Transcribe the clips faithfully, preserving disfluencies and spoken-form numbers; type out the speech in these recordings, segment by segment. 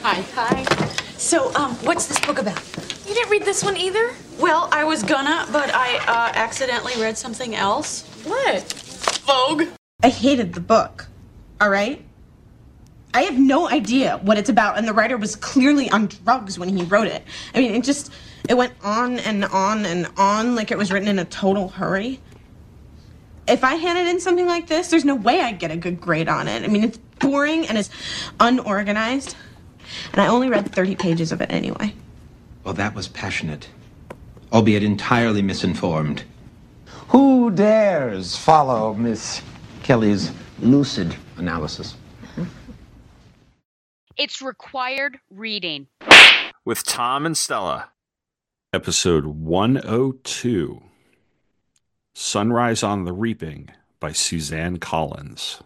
Hi. Hi. So, um, what's this book about? You didn't read this one either? Well, I was gonna, but I, uh, accidentally read something else. What? Vogue. I hated the book, all right? I have no idea what it's about, and the writer was clearly on drugs when he wrote it. I mean, it just, it went on and on and on like it was written in a total hurry. If I handed in something like this, there's no way I'd get a good grade on it. I mean, it's boring and it's unorganized, and I only read thirty pages of it anyway. Well, that was passionate, albeit entirely misinformed. Who dares follow Miss Kelly's lucid analysis? It's required reading. With Tom and Stella. Episode one oh two. Sunrise on the Reaping by Suzanne Collins.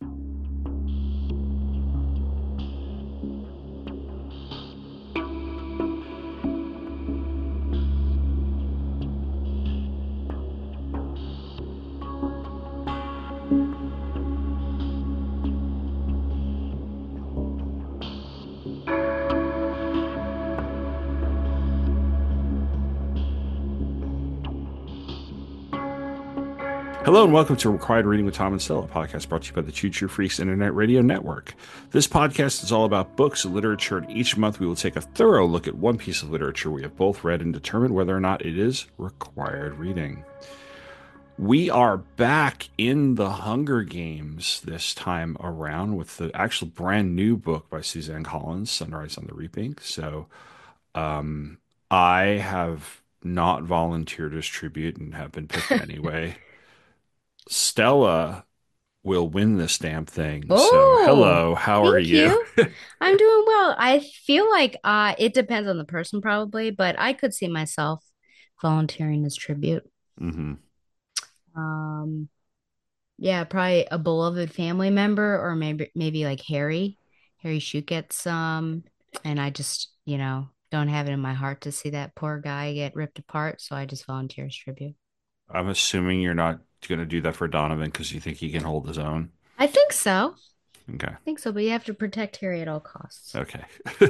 Hello and welcome to Required Reading with Tom and Stella, a podcast brought to you by the Choo Choo Freaks Internet Radio Network. This podcast is all about books and literature, and each month we will take a thorough look at one piece of literature we have both read and determine whether or not it is required reading. We are back in the Hunger Games this time around with the actual brand new book by Suzanne Collins, Sunrise on the Reaping. So um, I have not volunteered as tribute and have been picked anyway. Stella will win this damn thing. Oh, so, hello, how are you? you. I'm doing well. I feel like uh, it depends on the person, probably, but I could see myself volunteering as tribute. Mm-hmm. Um, yeah, probably a beloved family member, or maybe maybe like Harry. Harry Shute gets um, and I just you know don't have it in my heart to see that poor guy get ripped apart, so I just volunteer as tribute. I'm assuming you're not going to do that for Donovan because you think he can hold his own. I think so. Okay. I think so, but you have to protect Harry at all costs. Okay.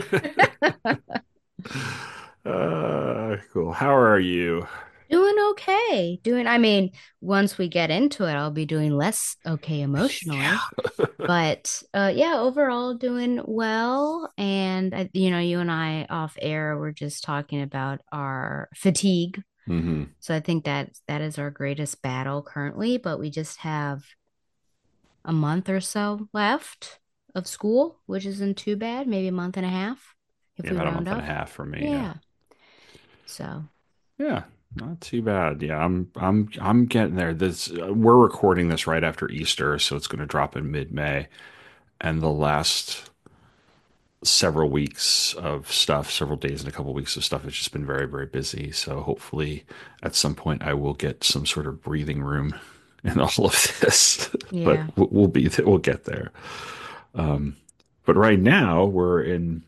uh, cool. How are you? Doing okay. Doing, I mean, once we get into it, I'll be doing less okay emotionally. Yeah. But uh, yeah, overall doing well. And, uh, you know, you and I off air were just talking about our fatigue. Mm-hmm. So I think that that is our greatest battle currently, but we just have a month or so left of school, which isn't too bad. Maybe a month and a half if yeah, we about round a month up. and a half for me. Yeah. Yeah. So. Yeah, not too bad. Yeah, I'm I'm I'm getting there. This uh, we're recording this right after Easter, so it's going to drop in mid-May, and the last several weeks of stuff, several days and a couple weeks of stuff, it's just been very, very busy. So hopefully at some point I will get some sort of breathing room in all of this. Yeah. But we'll be we'll get there. Um, but right now we're in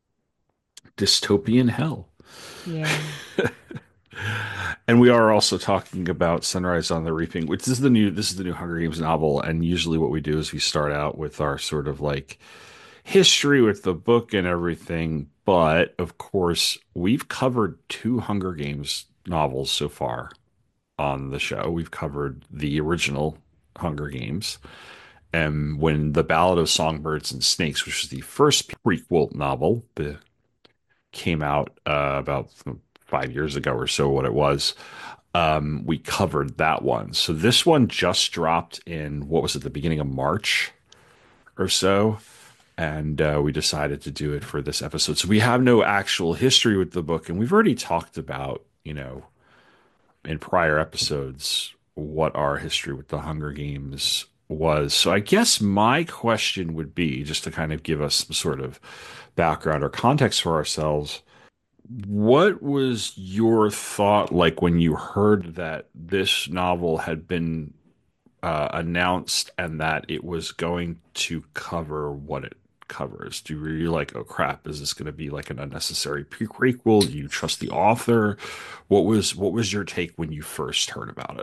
dystopian hell. Yeah. And we are also talking about Sunrise on the Reaping, which is the new this is the new Hunger Games novel. And usually what we do is we start out with our sort of like history with the book and everything, but of course we've covered two Hunger Games novels so far on the show. We've covered the original Hunger Games, and when The Ballad of Songbirds and Snakes, which was the first prequel novel, the, came out uh, about five years ago or so, what it was, um, we covered that one. So this one just dropped in, what was it, the beginning of March or so. And uh, we decided to do it for this episode. So we have no actual history with the book. And we've already talked about, you know, in prior episodes, what our history with the Hunger Games was. So I guess my question would be, just to kind of give us some sort of background or context for ourselves, what was your thought like when you heard that this novel had been uh, announced and that it was going to cover what it covers? Do you really like, oh crap, is this going to be like an unnecessary prequel? Do you trust the author? What was what was your take when you first heard about it?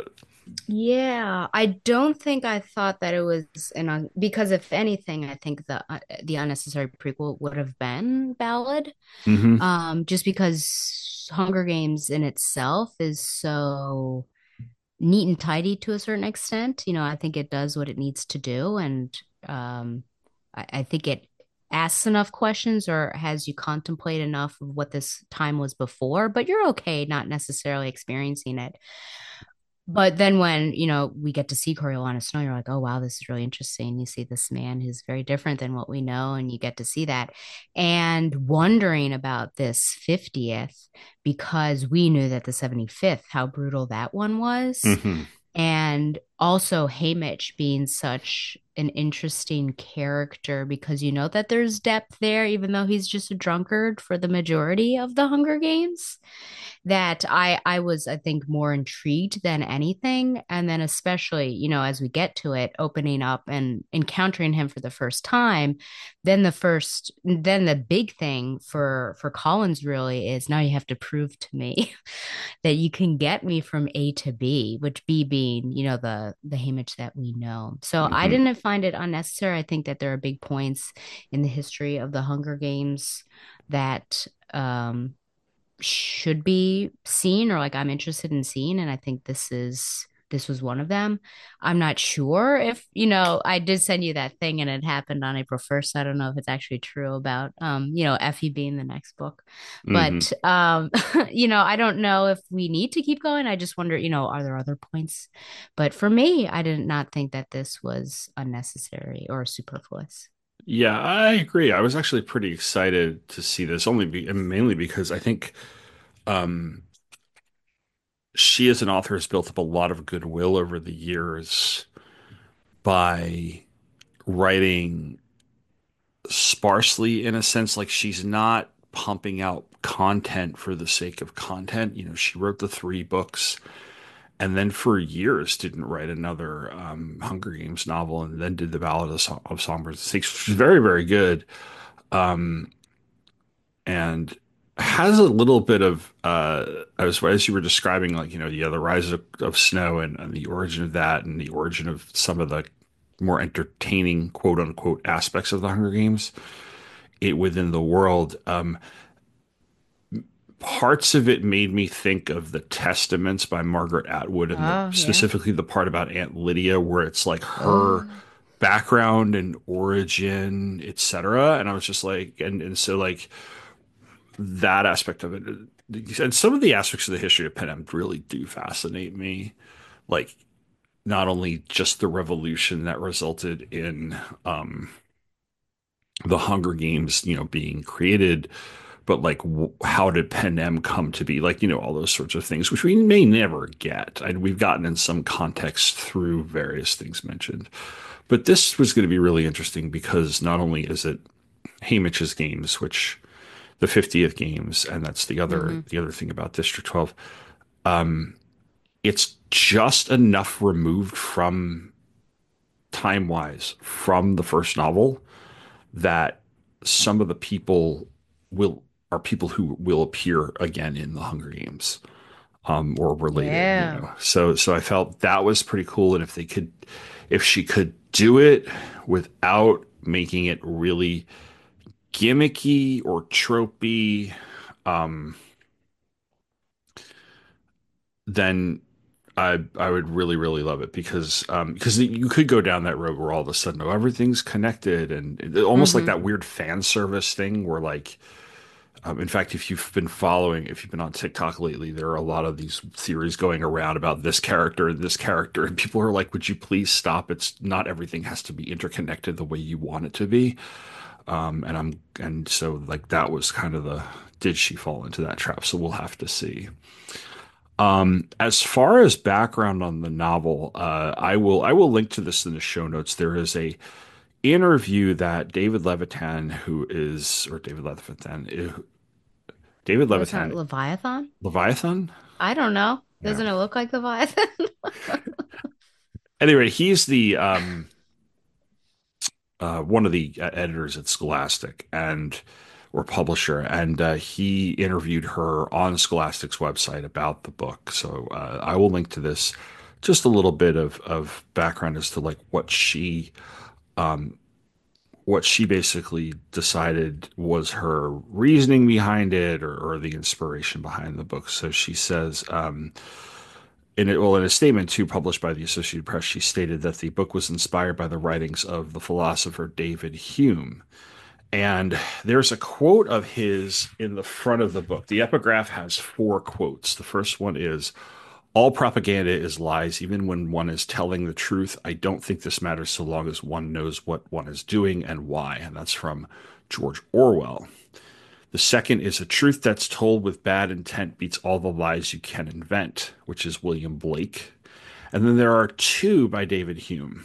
Yeah, I don't think I thought that it was an un because if anything, I think the uh, the unnecessary prequel would have been Ballad. Hmm. Um, just because Hunger Games in itself is so neat and tidy to a certain extent. You know, I think it does what it needs to do, and um, I, I think it asks enough questions or has you contemplate enough of what this time was before, but you're okay not necessarily experiencing it. But then when, you know, we get to see Coriolanus Snow, you're like, oh, wow, this is really interesting. You see this man who's very different than what we know, and you get to see that. And wondering about this fiftieth, because we knew that the seventy-fifth, how brutal that one was. Hmm. And also Haymitch being such an interesting character because you know that there's depth there, even though he's just a drunkard for the majority of the Hunger Games that I I was I think more intrigued than anything, and then especially you know as we get to it opening up and encountering him for the first time, then the first then the big thing for for Collins really is now you have to prove to me that you can get me from A to B, which B being you know the the Haymitch that we know. So I Hmm. didn't find it unnecessary. I think that there are big points in the history of the Hunger Games that um should be seen or like I'm interested in seeing. And I think this is this was one of them. I'm not sure if, you know, I did send you that thing and it happened on April first. I don't know if it's actually true about um, you know, Effie being the next book. Hmm. But um, you know, I don't know if we need to keep going. I just wonder, you know, are there other points? But for me, I did not think that this was unnecessary or superfluous. Yeah, I agree. I was actually pretty excited to see this, only be, and mainly because I think um, she, as an author, has built up a lot of goodwill over the years by writing sparsely, in a sense. Like she's not pumping out content for the sake of content. You know, she wrote the three books and then for years didn't write another um, Hunger Games novel, and then did the Ballad of, Song- of Songbirds and Snakes, which is very, very good. Um, and has a little bit of uh as as you were describing, like, you know, yeah, the rise of, of Snow, and, and the origin of that, and the origin of some of the more entertaining quote unquote aspects of the Hunger Games it within the world. Um parts of it made me think of the Testaments by Margaret Atwood, and the Oh, yeah. specifically the part about Aunt Lydia where it's like her Oh. background and origin, etc. And I was just like, and and so like that aspect of it. And some of the aspects of the history of Panem really do fascinate me. Like, not only just the revolution that resulted in um, the Hunger Games, you know, being created, but like, w- how did Panem come to be? Like, you know, all those sorts of things, which we may never get. I, we've gotten in some context through various things mentioned. But this was going to be really interesting because not only is it Haymitch's games, which the fiftieth games, and that's the other Hmm. the other thing about District twelve. Um, it's just enough removed from time wise from the first novel that some of the people will are people who will appear again in the Hunger Games, um, or related, you Yeah. know. So so I felt that was pretty cool, and if they could, if she could do it without making it really gimmicky or tropey, um, then I I would really really love it, because um because you could go down that road where all of a sudden, oh, everything's connected, and it- almost like Hmm. that weird fan service thing where, like, um, in fact, if you've been following, if you've been on TikTok lately, there are a lot of these theories going around about this character and this character, and people are like, would you please stop? It's not everything has to be interconnected the way you want it to be. Um and I'm and so like that was kind of the, did she fall into that trap? So we'll have to see. Um, as far as background on the novel, uh, I will I will link to this in the show notes. There is a interview that David Levitan, who is or David Levitan, eh, David Wasn't it Levitan, Leviathan? Leviathan. I don't know. Yeah. Doesn't it look like Leviathan? Anyway, he's the um uh, one of the uh, editors at Scholastic, and or publisher, and uh, he interviewed her on Scholastic's website about the book. So uh, I will link to this just a little bit of of background as to like what she um, what she basically decided was her reasoning behind it, or, or the inspiration behind the book. So she says, um, in it, well, in a statement too published by the Associated Press, she stated that the book was inspired by the writings of the philosopher David Hume. And there's a quote of his in the front of the book. The epigraph has four quotes. The first one is, "All propaganda is lies, even when one is telling the truth. I don't think this matters so long as one knows what one is doing and why." And that's from George Orwell. The second is, "A truth that's told with bad intent beats all the lies you can invent," which is William Blake. And then there are two by David Hume.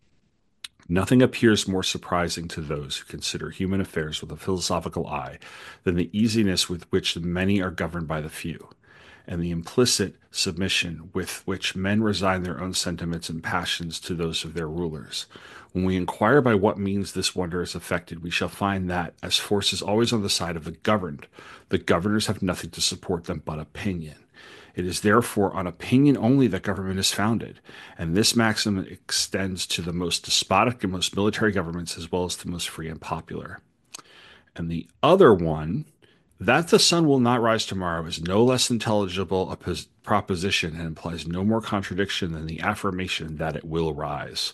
"Nothing appears more surprising to those who consider human affairs with a philosophical eye than the easiness with which the many are governed by the few, and the implicit submission with which men resign their own sentiments and passions to those of their rulers. When we inquire by what means this wonder is effected, we shall find that, as force is always on the side of the governed, the governors have nothing to support them but opinion. It is therefore on opinion only that government is founded, and this maxim extends to the most despotic and most military governments as well as the most free and popular." And the other one, "That the sun will not rise tomorrow is no less intelligible a pos- proposition and implies no more contradiction than the affirmation that it will rise."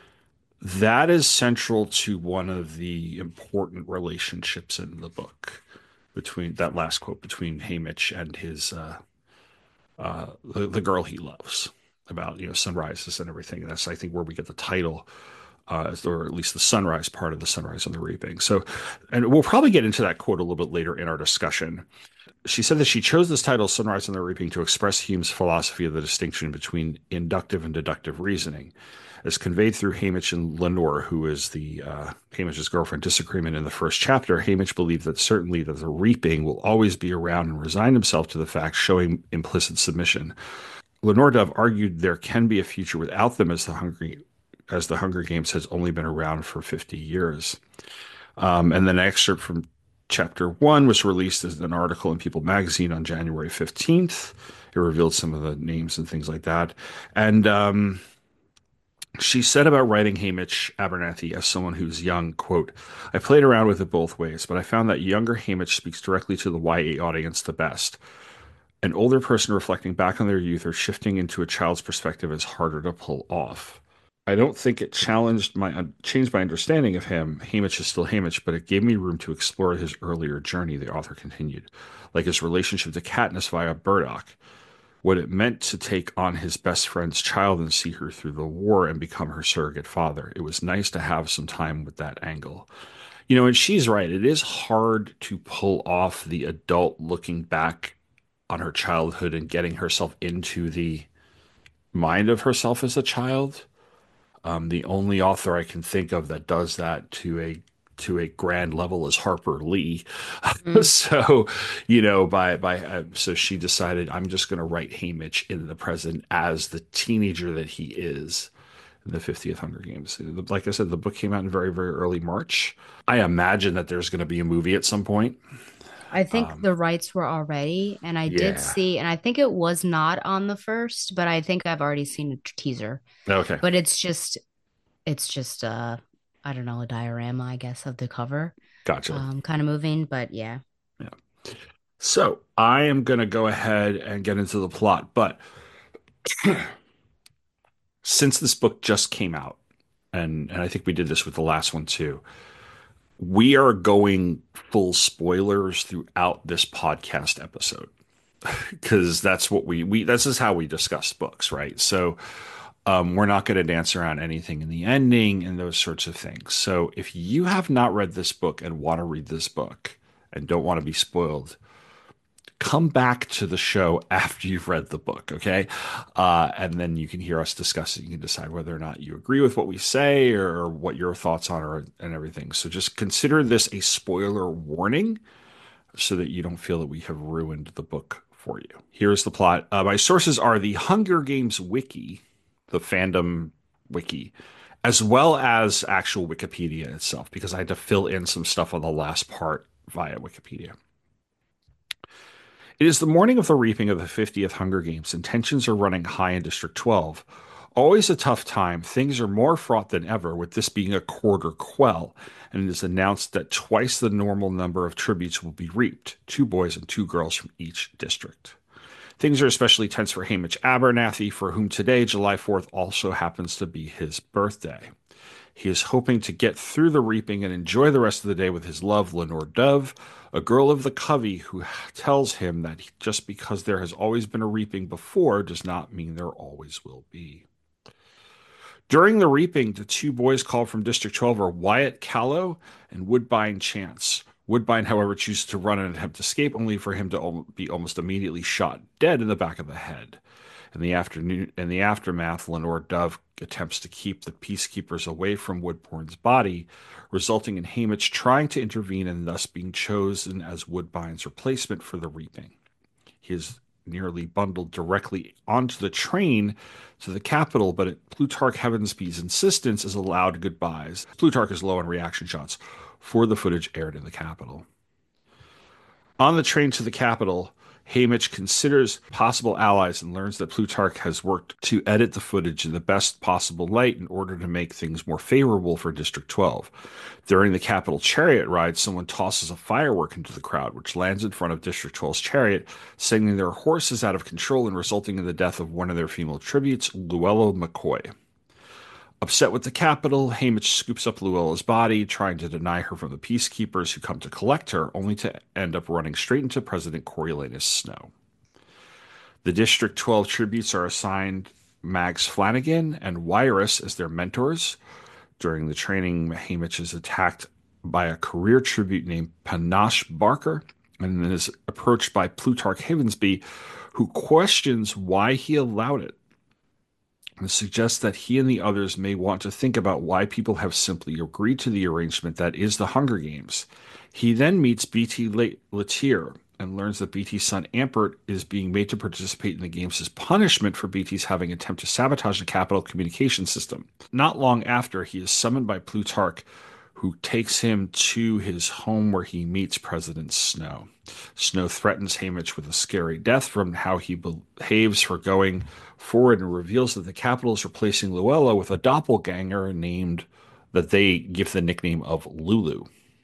That is central to one of the important relationships in the book, between that last quote, between Haymitch and his uh, uh, the, the girl he loves, about, you know, sunrises and everything. And that's, I think, where we get the title, uh, or at least the sunrise part of the Sunrise on the Reaping. So, and we'll probably get into that quote a little bit later in our discussion. She said that she chose this title, Sunrise on the Reaping, to express Hume's philosophy of the distinction between inductive and deductive reasoning, as conveyed through Haymitch and Lenore, who is the uh, Haymitch's girlfriend, disagreement in the first chapter. Haymitch believed that certainly that the reaping will always be around and resign himself to the fact, showing implicit submission. Lenore Dove argued there can be a future without them, as the Hunger, as the Hunger Games has only been around for fifty years. Um, and then an excerpt from chapter one was released as an article in People magazine on January fifteenth. It revealed some of the names and things like that. And um, she said about writing Haymitch Abernathy as someone who's young, quote, "I played around with it both ways, but I found that younger Haymitch speaks directly to the Y A audience the best. An older person reflecting back on their youth or shifting into a child's perspective is harder to pull off. I don't think it challenged my changed my understanding of him. Haymitch is still Haymitch, but it gave me room to explore his earlier journey," the author continued, "like his relationship to Katniss via Burdock, what it meant to take on his best friend's child and see her through the war and become her surrogate father. It was nice to have some time with that angle." You know, and she's right. It is hard to pull off the adult looking back on her childhood and getting herself into the mind of herself as a child. Um, the only author I can think of that does that to a to a grand level is Harper Lee. Mm. so, you know, by by uh, so she decided, I'm just going to write Haymitch in the present as the teenager that he is in the fiftieth Hunger Games. Like I said, the book came out in very, very early March. I imagine that there's going to be a movie at some point. I think Um, the rights were already, and I yeah. did see, and I think it was not on the first, but I think I've already seen a teaser. Okay. But it's just, it's just, uh, I don't know, a diorama, I guess, of the cover. Gotcha. Um, kind of moving, but yeah. Yeah. So I am going to go ahead and get into the plot, but since this book just came out, and, and I think we did this with the last one too, we are going full spoilers throughout this podcast episode because that's what we, we, this is how we discuss books, right? So um, we're not going to dance around anything in the ending and those sorts of things. So if you have not read this book and want to read this book and don't want to be spoiled, come back to the show after you've read the book, okay? Uh, and then you can hear us discuss it. You can decide whether or not you agree with what we say or what your thoughts on are and everything. So just consider this a spoiler warning so that you don't feel that we have ruined the book for you. Here's the plot. Uh, my sources are the Hunger Games wiki, the fandom wiki, as well as actual Wikipedia itself, because I had to fill in some stuff on the last part via Wikipedia. It is the morning of the reaping of the fiftieth Hunger Games, and tensions are running high in District twelve. Always a tough time, things are more fraught than ever, with this being a quarter quell, and it is announced that twice the normal number of tributes will be reaped, two boys and two girls from each district. Things are especially tense for Hamish Abernathy, for whom today, July fourth, also happens to be his birthday. He is hoping to get through the reaping and enjoy the rest of the day with his love, Lenore Dove, a girl of the covey who tells him that just because there has always been a reaping before does not mean there always will be. During the reaping, the two boys called from District twelve are Wyatt Callow and Woodbine Chance. Woodbine, however, chooses to run and attempt to escape, only for him to be almost immediately shot dead in the back of the head. In the afternoon, in the aftermath, Lenore Dove attempts to keep the peacekeepers away from Woodbourne's body, resulting in Hamish trying to intervene and thus being chosen as Woodbine's replacement for the reaping. He is nearly bundled directly onto the train to the capital, but at Plutarch Heavensby's insistence is allowed goodbyes. Plutarch is low on reaction shots for the footage aired in the capital. On the train to the capital, Hamish considers possible allies and learns that Plutarch has worked to edit the footage in the best possible light in order to make things more favorable for District twelve. During the Capitol chariot ride, someone tosses a firework into the crowd, which lands in front of District twelve's chariot, sending their horses out of control and resulting in the death of one of their female tributes, Luella McCoy. Upset with the Capitol, Hamish scoops up Luella's body, trying to deny her from the peacekeepers who come to collect her, only to end up running straight into President Coriolanus Snow. The District twelve tributes are assigned Mags Flanagan and Wyrus as their mentors. During the training, Hamish is attacked by a career tribute named Panache Barker, and then is approached by Plutarch Heavensby, who questions why he allowed it, and suggests that he and the others may want to think about why people have simply agreed to the arrangement that is the Hunger Games. He then meets B T Latier and learns that B T's son Ampert is being made to participate in the games as punishment for B T's having attempted to sabotage the Capitol communication system. Not long after, he is summoned by Plutarch, who takes him to his home where he meets President Snow. Snow threatens Hamish with a scary death from how he behaves for going forward, and reveals that the Capitol is replacing Luella with a doppelganger named that they give the nickname of Lulu.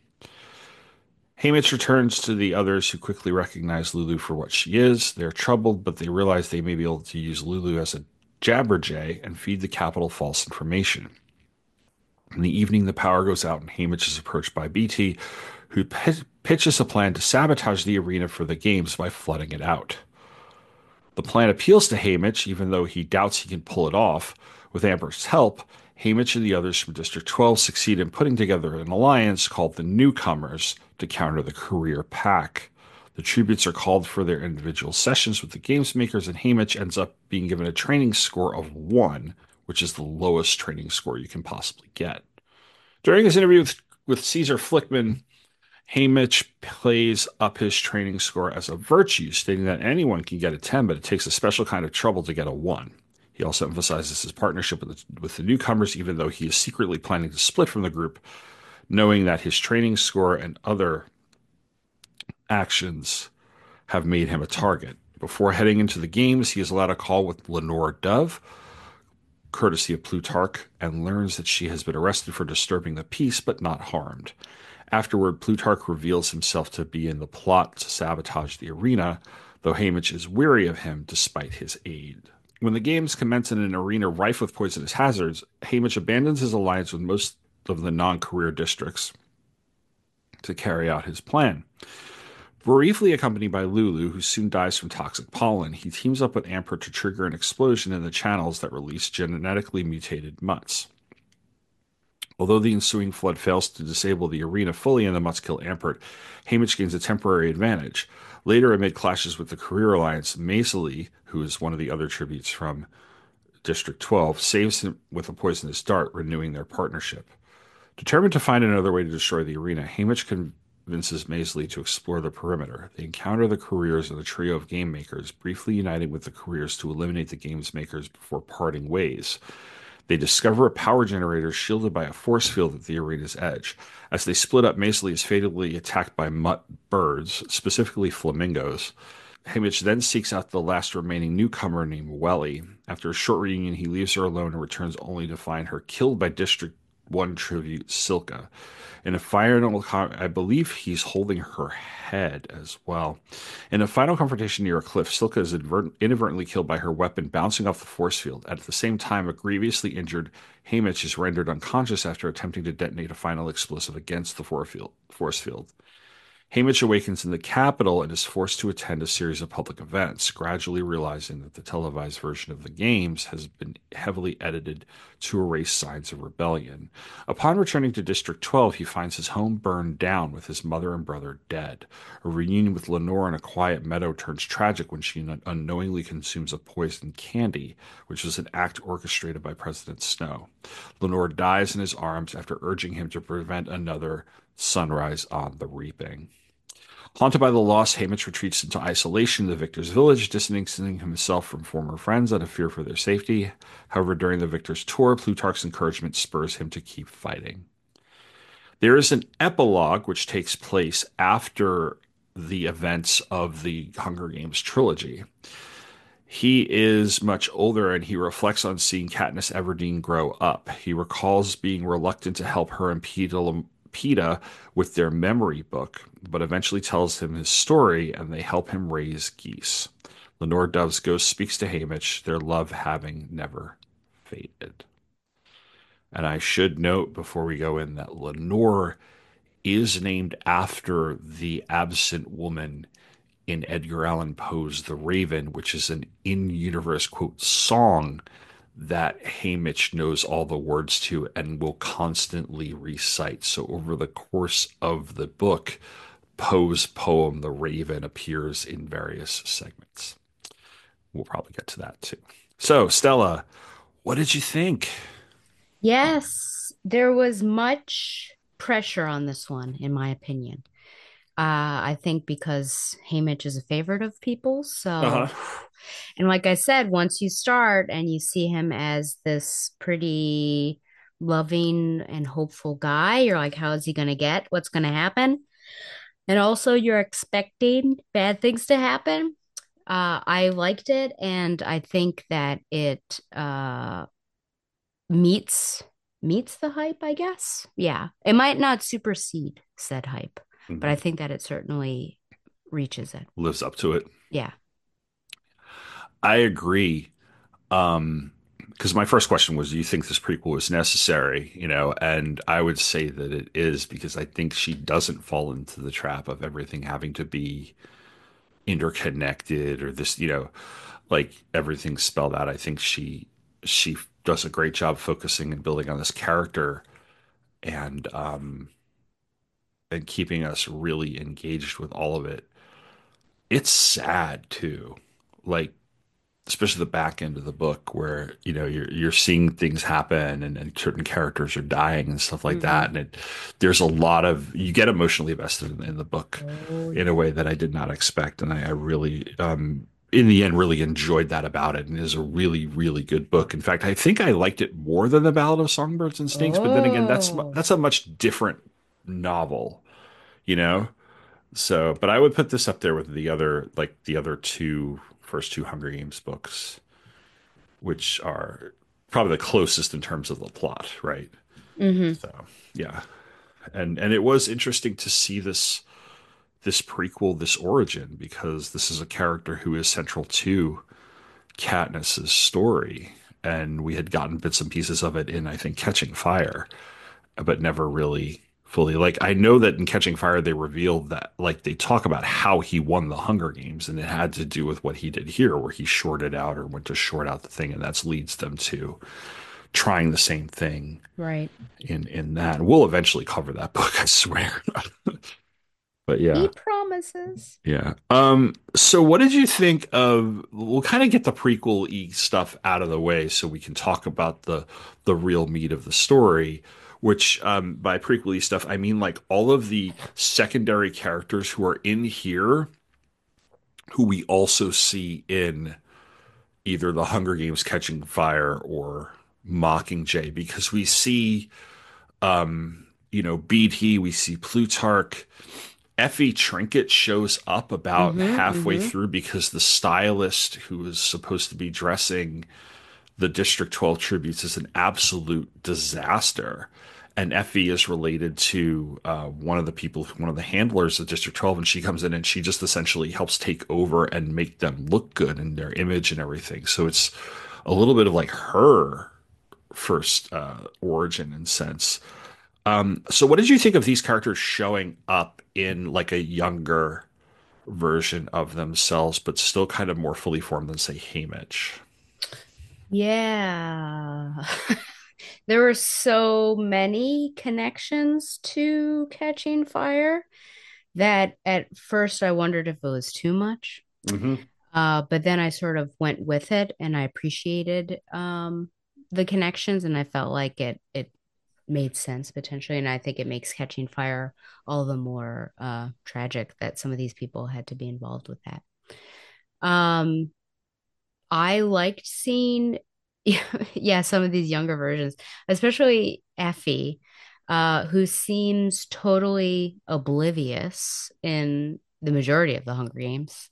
Hamish returns to the others, who quickly recognize Lulu for what she is. They're troubled, but they realize they may be able to use Lulu as a jabberjay and feed the Capitol false information. In the evening, the power goes out and Hamish is approached by B T, who p- pitches a plan to sabotage the arena for the games by flooding it out. The plan appeals to Hamish, even though he doubts he can pull it off. With Amber's help, Hamish and the others from District twelve succeed in putting together an alliance called the Newcomers to counter the Career Pack. The tributes are called for their individual sessions with the games makers, and Hamish ends up being given a training score of one, which is the lowest training score you can possibly get. During his interview with, with Caesar Flickman, Hamish plays up his training score as a virtue, stating that anyone can get a ten, but it takes a special kind of trouble to get a one. He also emphasizes his partnership with the, with the newcomers, even though he is secretly planning to split from the group, knowing that his training score and other actions have made him a target. Before heading into the games, he is allowed a call with Lenore Dove, courtesy of Plutarch, and learns that she has been arrested for disturbing the peace but not harmed. Afterward, Plutarch reveals himself to be in the plot to sabotage the arena, though Hamish is weary of him despite his aid. When the games commence in an arena rife with poisonous hazards, Hamish abandons his alliance with most of the non-career districts to carry out his plan. Briefly accompanied by Lulu, who soon dies from toxic pollen, he teams up with Ampert to trigger an explosion in the channels that release genetically mutated mutts. Although the ensuing flood fails to disable the arena fully and the mutts kill Ampert, Hamish gains a temporary advantage. Later, amid clashes with the Career Alliance, Maisily, who is one of the other tributes from District twelve, saves him with a poisonous dart, renewing their partnership. Determined to find another way to destroy the arena, Hamish convinces Maisily to explore the perimeter. They encounter the Careers and the trio of game makers, briefly uniting with the Careers to eliminate the games makers before parting ways. They discover a power generator shielded by a force field at the arena's edge. As they split up, Maisily is fatally attacked by mutt birds, specifically flamingos, Haymitch then seeks out the last remaining newcomer named Welly. After a short reunion, he leaves her alone and returns only to find her killed by District one tribute Silka. In a final, I believe he's holding her head as well. In a final confrontation near a cliff, Silka is inadvertently killed by her weapon bouncing off the force field. At the same time, a grievously injured Haymitch is rendered unconscious after attempting to detonate a final explosive against the force field. Haymitch awakens in the capital and is forced to attend a series of public events, gradually realizing that the televised version of the games has been heavily edited to erase signs of rebellion. Upon returning to District twelve, he finds his home burned down with his mother and brother dead. A reunion with Lenore in a quiet meadow turns tragic when she unknowingly consumes a poisoned candy, which was an act orchestrated by President Snow. Lenore dies in his arms after urging him to prevent another sunrise on the reaping. Haunted by the loss, Haymitch retreats into isolation in the Victor's village, distancing himself from former friends out of fear for their safety. However, during the Victor's tour, Plutarch's encouragement spurs him to keep fighting. There is an epilogue which takes place after the events of the Hunger Games trilogy. He is much older and he reflects on seeing Katniss Everdeen grow up. He recalls being reluctant to help her and Peeta Peeta with their memory book, but eventually tells him his story and they help him raise geese. Lenore Dove's ghost speaks to Haymitch, their love having never faded. And I should note before we go in that Lenore is named after the absent woman in Edgar Allan Poe's The Raven, which is an in-universe, quote, song that Haymitch knows all the words to and will constantly recite. So over the course of the book, Poe's poem, The Raven, appears in various segments. We'll probably get to that too. So, Stella, what did you think? Yes, there was much pressure on this one, in my opinion. Uh, I think because Haymitch is a favorite of people. So, uh-huh. And like I said, once you start and you see him as this pretty loving and hopeful guy, you're like, how is he going to get? What's going to happen? And also you're expecting bad things to happen. Uh, I liked it. And I think that it uh, meets meets the hype, I guess. Yeah. It might not supersede said hype. Mm-hmm. But I think that it certainly reaches it. Lives up to it. Yeah. I agree. Um, because my first question was, do you think this prequel is necessary? You know, and I would say that it is, because I think she doesn't fall into the trap of everything having to be interconnected or this, you know, like everything spelled out. I think she she does a great job focusing and building on this character and um and keeping us really engaged with all of it. It's sad too, like especially the back end of the book where, you know, you're you're seeing things happen and, and certain characters are dying and stuff like mm-hmm. that. And it, there's a lot of, you get emotionally invested in, in the book oh, yeah. in a way that I did not expect. And I, I really, um, in the end, really enjoyed that about it. And it is a really, really good book. In fact, I think I liked it more than The Ballad of Songbirds and Snakes. Oh. But then again, that's that's a much different novel, you know? So, but I would put this up there with the other, like the other two first two Hunger Games books, which are probably the closest in terms of the plot, right? Mm-hmm. So, yeah, and and it was interesting to see this this prequel, this origin, because this is a character who is central to Katniss's story, and we had gotten bits and pieces of it in, I think, Catching Fire, but never really fully. Like, I know that in Catching Fire they revealed that, like, they talk about how he won the Hunger Games, and it had to do with what he did here, where he shorted out or went to short out the thing, and that leads them to trying the same thing, right? In in that, and we'll eventually cover that book, I swear. But yeah, he promises. Yeah. Um. So, what did you think of? We'll kind of get the prequel-y stuff out of the way, so we can talk about the the real meat of the story. Which, um, by prequel-y stuff, I mean like all of the secondary characters who are in here, who we also see in either the Hunger Games, Catching Fire, or Mockingjay, because we see, um, you know, B T, we see Plutarch, Effie Trinket shows up about Mm-hmm. halfway Mm-hmm. through because the stylist who is supposed to be dressing the District twelve tributes is an absolute disaster. And Effie is related to uh, one of the people, one of the handlers of District twelve, and she comes in and she just essentially helps take over and make them look good in their image and everything. So it's a little bit of like her first uh, origin and sense. Um, so what did you think of these characters showing up in like a younger version of themselves, but still kind of more fully formed than say Haymitch? Yeah. There were so many connections to Catching Fire that at first I wondered if it was too much. Mm-hmm. Uh, but then I sort of went with it and I appreciated um, the connections and I felt like it it made sense potentially. And I think it makes Catching Fire all the more uh, tragic that some of these people had to be involved with that. Um, I liked seeing, yeah, some of these younger versions, especially Effie, uh, who seems totally oblivious in the majority of the Hunger Games.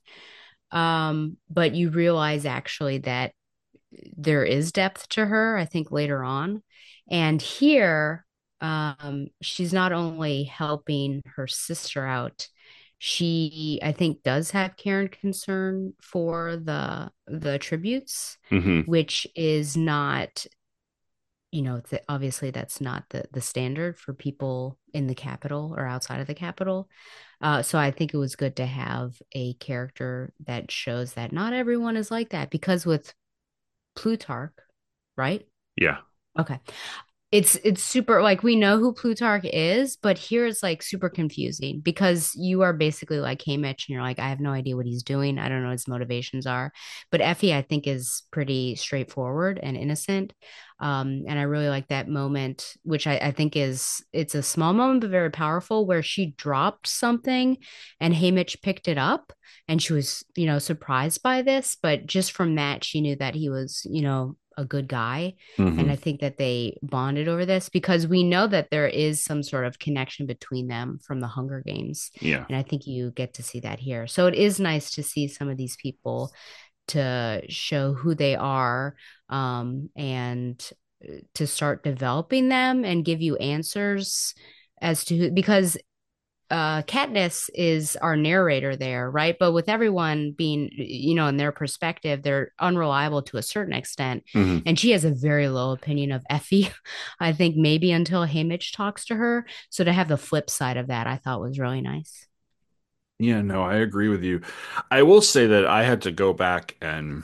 Um, but you realize actually that there is depth to her, I think later on. And here, um, she's not only helping her sister out, she, I think, does have care and concern for the the tributes, Mm-hmm. which is not, you know, th obviously that's not the the standard for people in the capital or outside of the capital. Uh, so I think it was good to have a character that shows that not everyone is like that because with Plutarch, right? Yeah. Okay. It's it's super like we know who Plutarch is, but here it's like super confusing because you are basically like Haymitch and you're like, I have no idea what he's doing. I don't know what his motivations are. But Effie, I think, is pretty straightforward and innocent. Um, and I really like that moment, which I, I think is it's a small moment but very powerful, where she dropped something and Haymitch picked it up and she was, you know, surprised by this. But just from that, she knew that he was, you know, a good guy. And Mm-hmm. I think that they bonded over this because we know that there is some sort of connection between them from the Hunger Games. Yeah. And I think you get to see that here. So it is nice to see some of these people to show who they are, um, and to start developing them and give you answers as to who, because uh Katniss is our narrator there, right? But with everyone being, you know, in their perspective, they're unreliable to a certain extent. Mm-hmm. And she has a very low opinion of Effie, I think maybe until Haymitch talks to her. So to have the flip side of that, I thought was really nice. Yeah, no, I agree with you. I will say that I had to go back and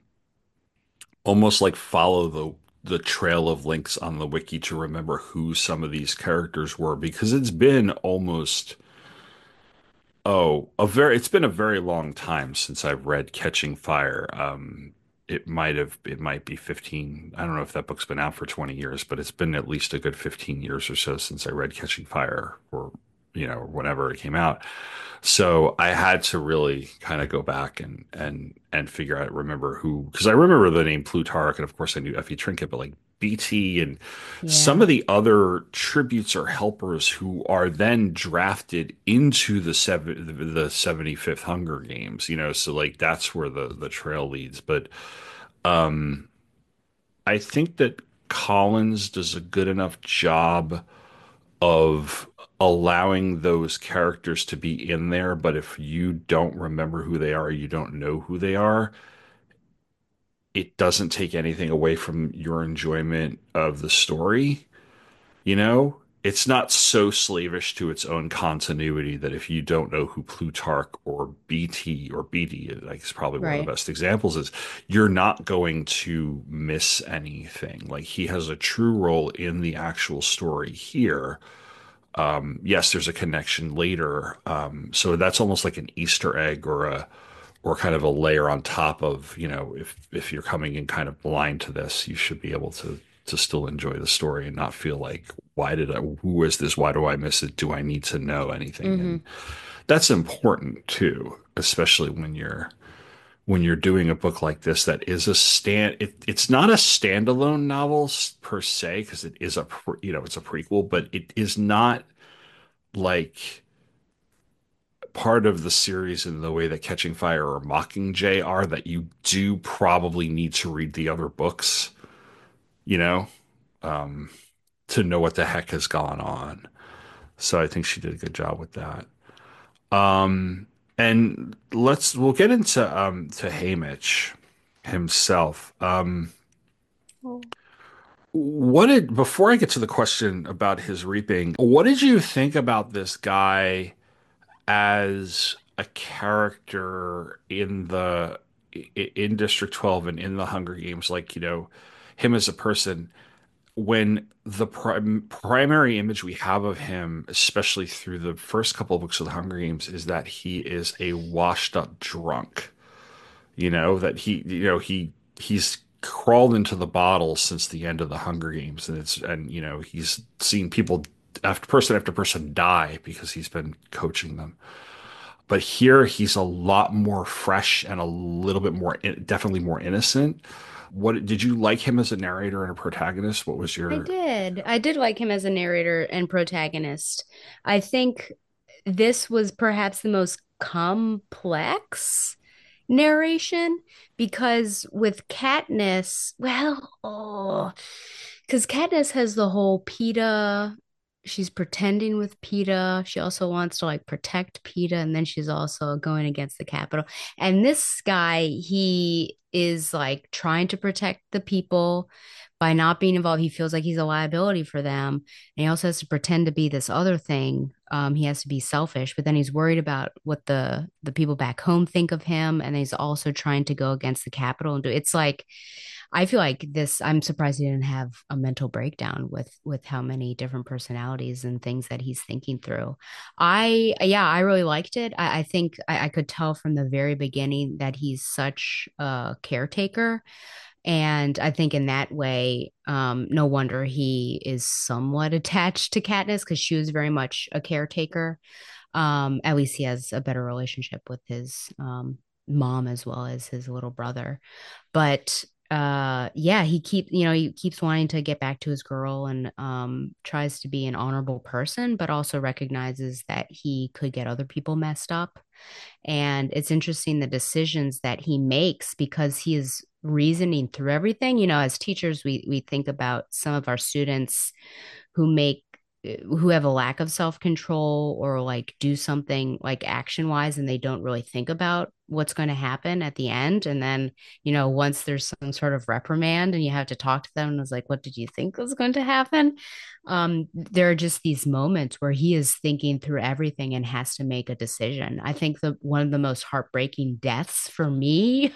almost like follow the the trail of links on the wiki to remember who some of these characters were because it's been almost oh, a very it's been a very long time since I've read Catching Fire. Um it might have it might be fifteen. I don't know if that book's been out for twenty years, but it's been at least a good fifteen years or so since I read Catching Fire or you know, whenever it came out. So I had to really kind of go back and and and figure out remember who because I remember the name Plutarch and of course I knew Effie Trinket, but like B T and some Yeah. of the other tributes or helpers who are then drafted into the seven the seventy-fifth Hunger Games, you know, so like that's where the the trail leads. But um I think that Collins does a good enough job of allowing those characters to be in there, but if you don't remember who they are, you don't know who they are, it doesn't take anything away from your enjoyment of the story. You know, it's not so slavish to its own continuity that if you don't know who Plutarch or B T or B D, like is probably one of the Right. best examples, is you're not going to miss anything. Like he has a true role in the actual story here. Um, yes, there's a connection later. Um, so that's almost like an Easter egg or a or kind of a layer on top of, you know, if if you're coming in kind of blind to this, you should be able to to still enjoy the story and not feel like, why did I, who is this? Why do I miss it? Do I need to know anything? Hmm. And that's important too, especially when you're when you're doing a book like this that is a stand it, it's not a standalone novel per se because it is a you know it's a prequel but it is not like part of the series in the way that Catching Fire or Mockingjay are that you do probably need to read the other books, you know, um, to know what the heck has gone on. So I think she did a good job with that. Um, and let's we'll get into um to Haymitch himself. Um, what did before I get to the question about his reaping, what did you think about this guy as a character in the in District twelve and in the Hunger Games? Like, you know, him as a person, when the prim primary image we have of him, especially through the first couple of books of the Hunger Games, is that he is a washed up drunk. You know, that he, you know, he he's crawled into the bottle since the end of the Hunger Games, and it's and you know he's seen people after person after person die because he's been coaching them. But here he's a lot more fresh and a little bit more, definitely more innocent. What did you like him as a narrator and a protagonist? What was I your did. I did like him as a narrator and protagonist. I think this was perhaps the most complex narration because with Katniss, well, oh, because Katniss has the whole Peeta. She's pretending with Peeta. She also wants to like protect Peeta, and then she's also going against the Capitol. And this guy, he is like trying to protect the people by not being involved. He feels like he's a liability for them. And he also has to pretend to be this other thing. Um, he has to be selfish, but then he's worried about what the the people back home think of him. And he's also trying to go against the Capitol and do it's like I feel like this, I'm surprised he didn't have a mental breakdown with with how many different personalities and things that he's thinking through. I yeah, I really liked it. I, I think I, I could tell from the very beginning that he's such a caretaker. And I think in that way, um, no wonder he is somewhat attached to Katniss because she was very much a caretaker. Um, at least he has a better relationship with his um, mom as well as his little brother. But uh yeah, he keep you know he keeps wanting to get back to his girl and um tries to be an honorable person, but also recognizes that he could get other people messed up. And it's interesting the decisions that he makes because he is reasoning through everything. You know, as teachers, we we think about some of our students who make who have a lack of self-control or like do something like action wise and they don't really think about what's going to happen at the end. And then, you know, once there's some sort of reprimand and you have to talk to them and it's like, what did you think was going to happen? Um, there are just these moments where he is thinking through everything and has to make a decision. I think the one of the most heartbreaking deaths for me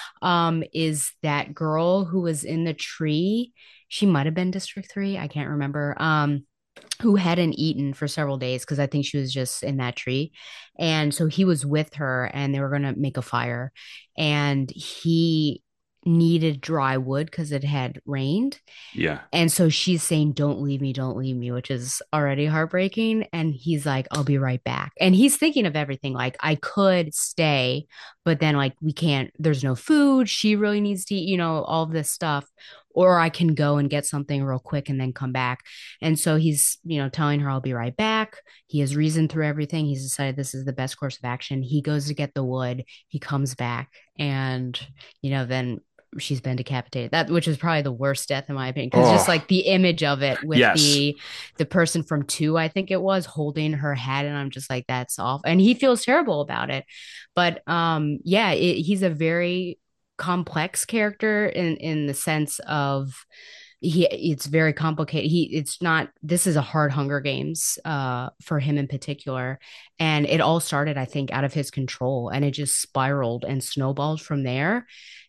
um, is that girl who was in the tree. She might have been District three. I can't remember. Um, who hadn't eaten for several days because I think she was just in that tree. And so he was with her and they were going to make a fire. And he needed dry wood because it had rained. yeah. And so she's saying, don't leave me, don't leave me, which is already heartbreaking. And he's like, I'll be right back. And he's thinking of everything like, I could stay, but then like, we can't, there's no food. She really needs to eat, you know, all this stuff. Or I can go and get something real quick and then come back. And so he's, you know, telling her, I'll be right back. He has reasoned through everything. He's decided this is the best course of action. He goes to get the wood. He comes back and, you know, then she's been decapitated. That which is probably the worst death in my opinion, because Oh, just like the image of it with yes. the the person from two, I think it was, holding her head, and I'm just like, that's awful. And he feels terrible about it. But um, yeah, it, he's a very complex character in in the sense of he it's very complicated. He it's not this is a hard Hunger Games uh for him in particular. And it all started, I think, out of his control and it just spiraled and snowballed from there.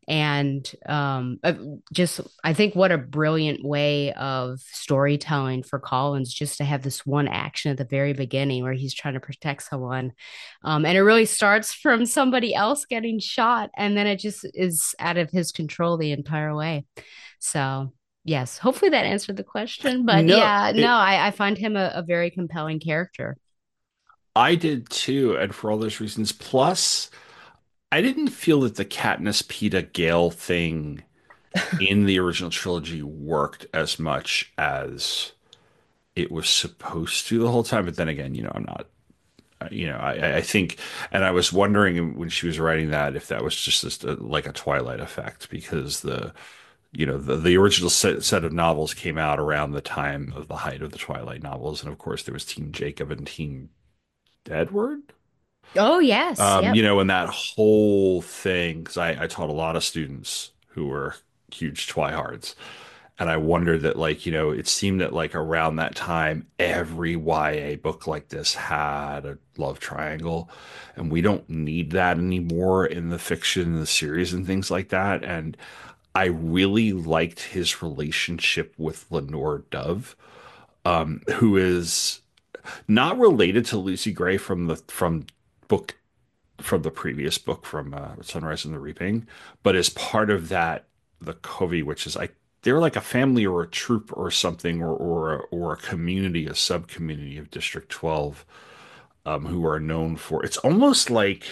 And um uh, just I think what a brilliant way of storytelling for Collins just to have this one action at the very beginning where he's trying to protect someone. Um and it really starts from somebody else getting shot and then it just is out of his control the entire way. So yes, hopefully that answered the question. But No, yeah, no, it, I, I find him a, a very compelling character. I did too, and for all those reasons. Plus, I didn't feel that the Katniss Peeta Gale thing in the original trilogy worked as much as it was supposed to the whole time. But then again, you know, I'm not you know, I, I think, and I was wondering when she was writing that if that was just, just a, like a Twilight effect, because the, you know, the, the original set, set of novels came out around the time of the height of the Twilight novels. And of course, there was Team Jacob and Team Edward. Oh, yes. Um, Yep. you know, and that whole thing, because I, I taught a lot of students who were huge Twihards. And I wondered that, like, you know, it seemed that, like, around that time, every Y A book like this had a love triangle. And we don't need that anymore in the fiction, the series, and things like that. And I really liked his relationship with Lenore Dove, um, who is not related to Lucy Gray from the from book from the previous book from uh, Sunrise and the Reaping, but as part of that, the Covey, which is like they're like a family or a troop or something, or or a, or a community, a sub community of District twelve, um, who are known for. It's almost like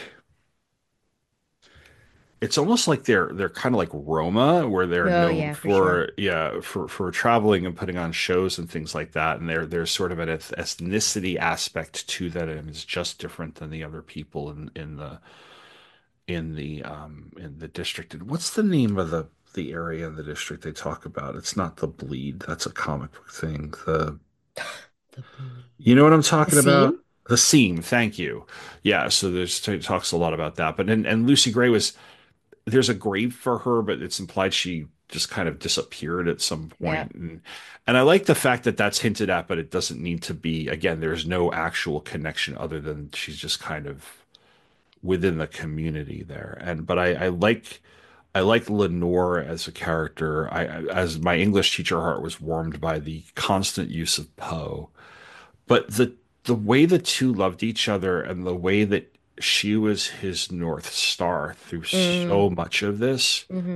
it's almost like they're they're kind of like Roma, where they're Oh, known yeah, for sure. for yeah for for traveling and putting on shows and things like that. And there there's sort of an eth- ethnicity aspect to that, and it's just different than the other people in in the in the um in the district. And what's the name of the the area of the district they talk about? It's not the Bleed. That's a comic book thing. The The, you know what I'm the talking about? seam? The Seam. Thank you. Yeah. So there's it talks a lot about that. But and and Lucy Gray was there's a grave for her, but it's implied she just kind of disappeared at some Yeah. point. And and I like the fact that that's hinted at, but it doesn't need to be. Again, there's no actual connection other than she's just kind of within the community there. And but I, I like I like Lenore as a character. I as my English teacher heart was warmed by the constant use of Poe, but the the way the two loved each other and the way that she was his North Star through Mm, so much of this hmm.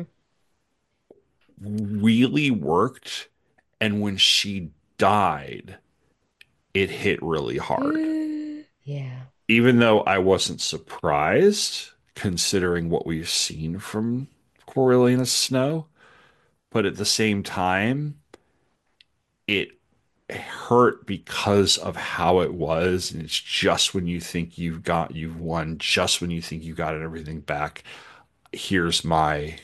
really worked. And when she died, it hit really hard. Yeah. Even though I wasn't surprised, considering what we've seen from Coriolanus Snow, but at the same time, it hurt because of how it was. And it's just when you think you've got, you've won, just when you think you got everything back, here's my,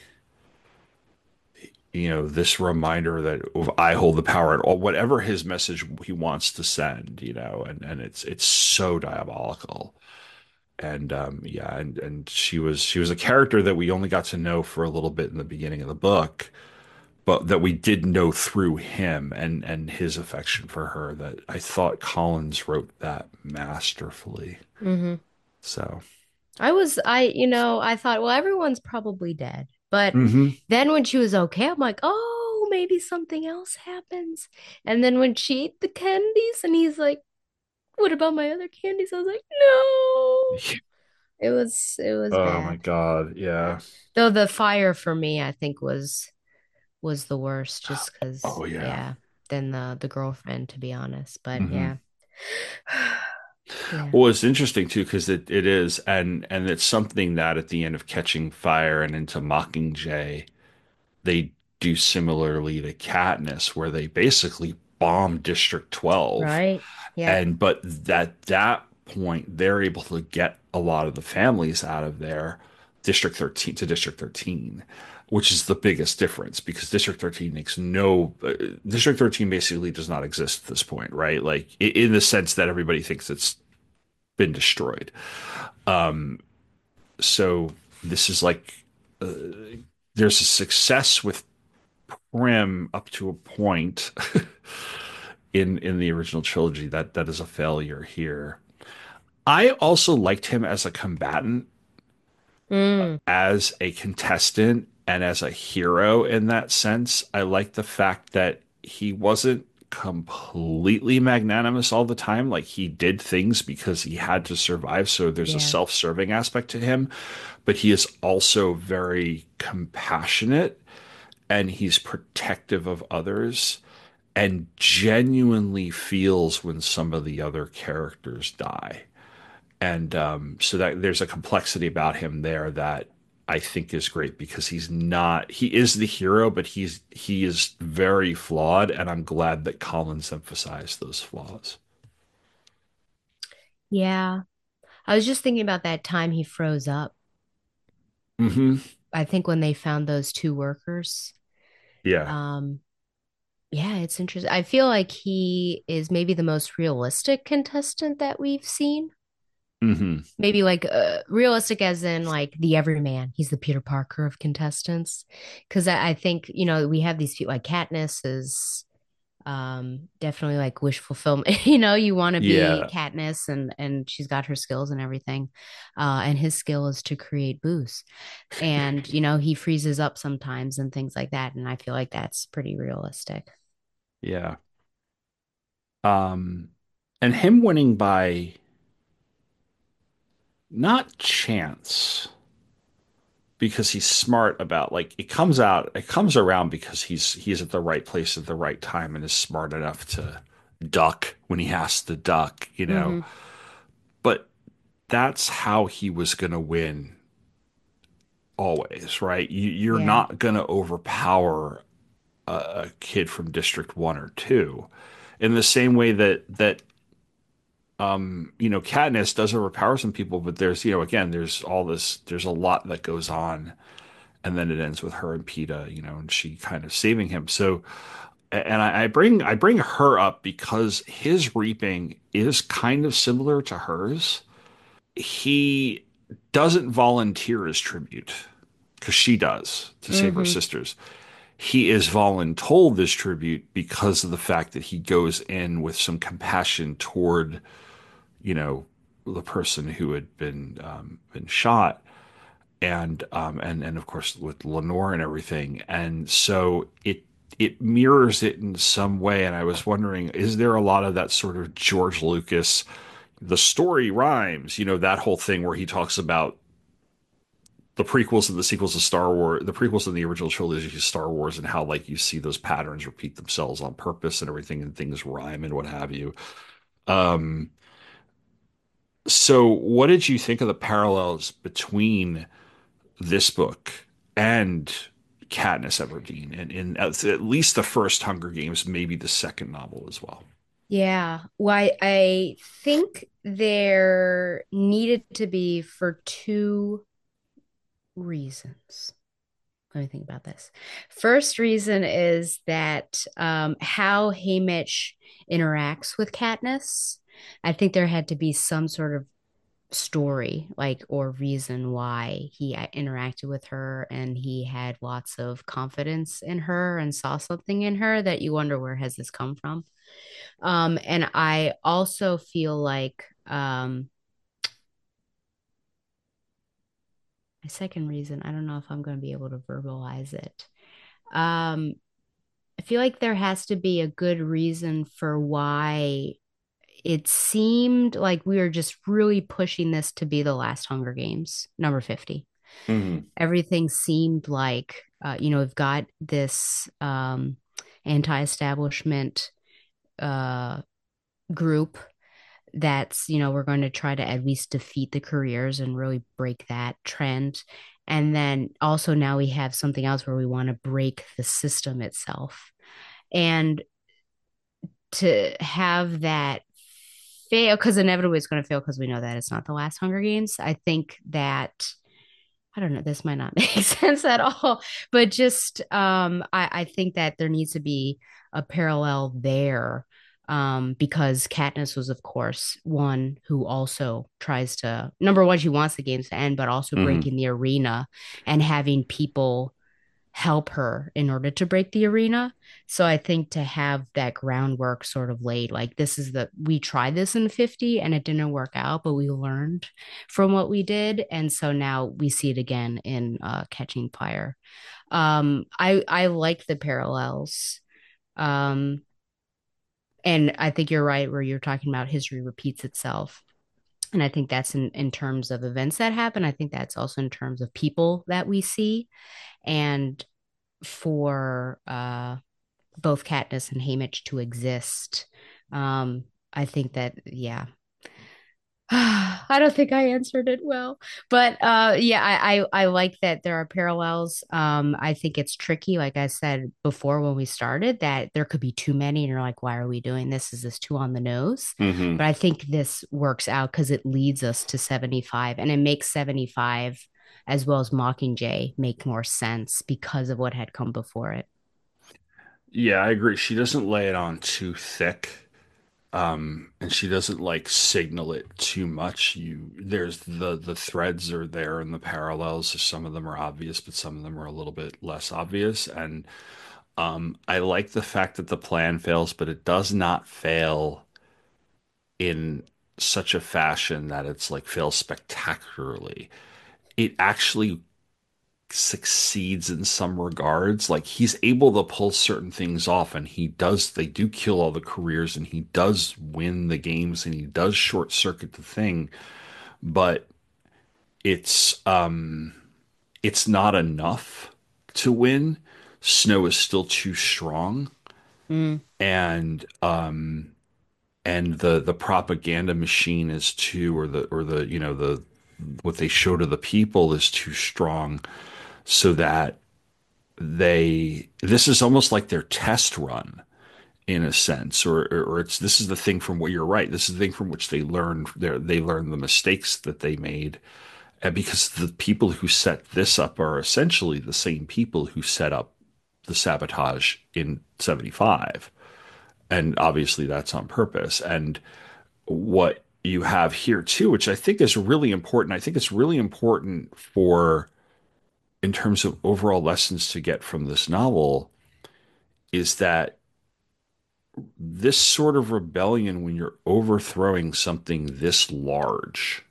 you know, this reminder that I hold the power at all, whatever his message he wants to send, you know, and, and it's, it's so diabolical. And um, yeah, and and she was she was a character that we only got to know for a little bit in the beginning of the book, but that we did know through him and and his affection for her. That I thought Collins wrote that masterfully. Hmm. So, I was, I, you know, I thought, well, everyone's probably dead. But hmm then when she was okay, I'm like, oh, maybe something else happens. And then when she ate the candies and he's like, what about my other candies? I was like, no. It was, it was Oh my bad. God, Yeah. yeah. Though the fire for me, I think was was the worst, just because, Oh yeah. yeah, than the the girlfriend, to be honest. But hmm yeah. Yeah. Well, it's interesting too because it, it is, and and it's something that at the end of Catching Fire and into Mockingjay, they do similarly to Katniss, where they basically bomb District twelve. Right. Yep. And but at that point, they're able to get a lot of the families out of there, District thirteen to District thirteen, which is the biggest difference because District thirteen makes no, uh, District thirteen basically does not exist at this point, right? Like i- in the sense that everybody thinks it's been destroyed. Um, so this is like, uh, there's a success with Prim up to a point in in the original trilogy that that is a failure here. I also liked him as a combatant, Mm, as a contestant, and as a hero in that sense. I like the fact that he wasn't completely magnanimous all the time. Like he did things because he had to survive. So there's a yeah. self-serving aspect to him, but he is also very compassionate and he's protective of others and genuinely feels when some of the other characters die. And um, so that there's a complexity about him there that I think is great because he's not he is the hero, but he's he is very flawed, and I'm glad that Collins emphasized those flaws. Yeah. I was just thinking about that time he froze up. Hmm. I think when they found those two workers. Yeah. Um, yeah, it's interesting. I feel like he is maybe the most realistic contestant that we've seen. Hmm. Maybe like uh, realistic as in like the everyman. He's the Peter Parker of contestants. Because I, I think, you know, we have these people like Katniss is um definitely like wish fulfillment. You know, you want to be Yeah. Katniss and and she's got her skills and everything. Uh, and his skill is to create booze. And, you know, he freezes up sometimes and things like that. And I feel like that's pretty realistic. Yeah. Um, and him winning by not chance because he's smart about like it comes out it comes around because he's he's at the right place at the right time and is smart enough to duck when he has to duck, you know. Hmm. But that's how he was going to win always, right? You, you're Yeah. not going to overpower a, a kid from District One or Two, in the same way that that um, you know, Katniss does overpower some people, but there's, you know, again, there's all this, there's a lot that goes on, and then it ends with her and Peeta, you know, and she kind of saving him. So, and I, I bring I bring her up because his reaping is kind of similar to hers. He doesn't volunteer as tribute because she does to save her Hmm. sisters. He is voluntold this tribute because of the fact that he goes in with some compassion toward, you know, the person who had been um, been shot, and um, and and of course with Lenore and everything, and so it it mirrors it in some way. And I was wondering, is there a lot of that sort of George Lucas, the story rhymes, you know, that whole thing where he talks about the prequels and the sequels of Star Wars, the prequels and the original trilogy of Star Wars, and how like you see those patterns repeat themselves on purpose and everything, and things rhyme and what have you. Um, so, what did you think of the parallels between this book and Katniss Everdeen, and in at, at least the first Hunger Games, maybe the second novel as well? Yeah. Why I think there needed to be for two reasons. Let me think about this. First reason is that um, how Haymitch interacts with Katniss. I think there had to be some sort of story, like, or reason why he uh, interacted with her and he had lots of confidence in her and saw something in her that you wonder where has this come from. Um, and I also feel like um, my second reason, I don't know if I'm going to be able to verbalize it. Um, I feel like there has to be a good reason for why it seemed like we were just really pushing this to be the last Hunger Games, number fifty. Hmm. Everything seemed like, uh, you know, we've got this um, anti-establishment uh, group that's, you know, we're going to try to at least defeat the careers and really break that trend. And then also now we have something else where we want to break the system itself. And to have that fail, because inevitably it's going to fail because we know that it's not the last Hunger Games. I think that I don't know, this might not make sense at all, but just um, I, I think that there needs to be a parallel there um, because Katniss was, of course, one who also tries to, number one, she wants the games to end, but also Hmm. breaking the arena and having people help her in order to break the arena. So I think to have that groundwork sort of laid, like this is the, we tried this in fifty and it didn't work out, but we learned from what we did. And so now we see it again in uh, Catching Fire. Um, I, I like the parallels. Um, and I think you're right where you're talking about history repeats itself. And I think that's in, in terms of events that happen. I think that's also in terms of people that we see. And for uh, both Katniss and Haymitch to exist. Um, I think that, yeah, I don't think I answered it well, but uh, yeah, I, I I like that there are parallels. Um, I think it's tricky, like I said before when we started, that there could be too many, and you're like, why are we doing this? Is this too on the nose? Hmm. But I think this works out because it leads us to seventy-five, and it makes seventy-five as well as Mockingjay make more sense because of what had come before it. Yeah, I agree. She doesn't lay it on too thick. Um, and she doesn't like signal it too much. You there's the the threads are there and the parallels. So some of them are obvious, but some of them are a little bit less obvious. And um, I like the fact that the plan fails, but it does not fail in such a fashion that it's like fails spectacularly. It actually succeeds in some regards. Like he's able to pull certain things off, and he does, they do kill all the careers, and he does win the games, and he does short circuit the thing, but it's um it's not enough to win. Snow is still too strong, Mm, and um and the the propaganda machine is too, or the or the you know the what they show to the people is too strong, so that they this is almost like their test run in a sense, or or it's this is the thing from what you're right, this is the thing from which they learn their they learn the mistakes that they made, and because the people who set this up are essentially the same people who set up the sabotage in seventy-five, and obviously that's on purpose. And what you have here too, which I think is really important, I think it's really important for in terms of overall lessons to get from this novel, is that this sort of rebellion, when you're overthrowing something this large,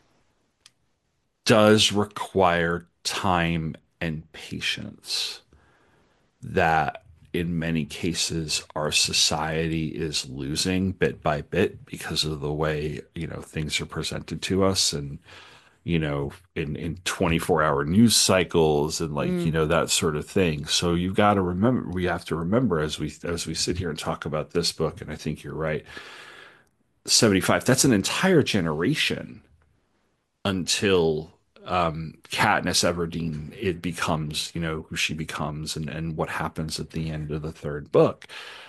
does require time and patience that in many cases our society is losing bit by bit because of the way, you know, things are presented to us, and you know, in in twenty-four hour news cycles, and like, you mm. know, that sort of thing. So you got to remember, we have to remember as we as we sit here and talk about this book, and I think you're right, seventy-five, that's an entire generation until um Katniss Everdeen, it becomes, you know, who she becomes, and and what happens at the end of the third book.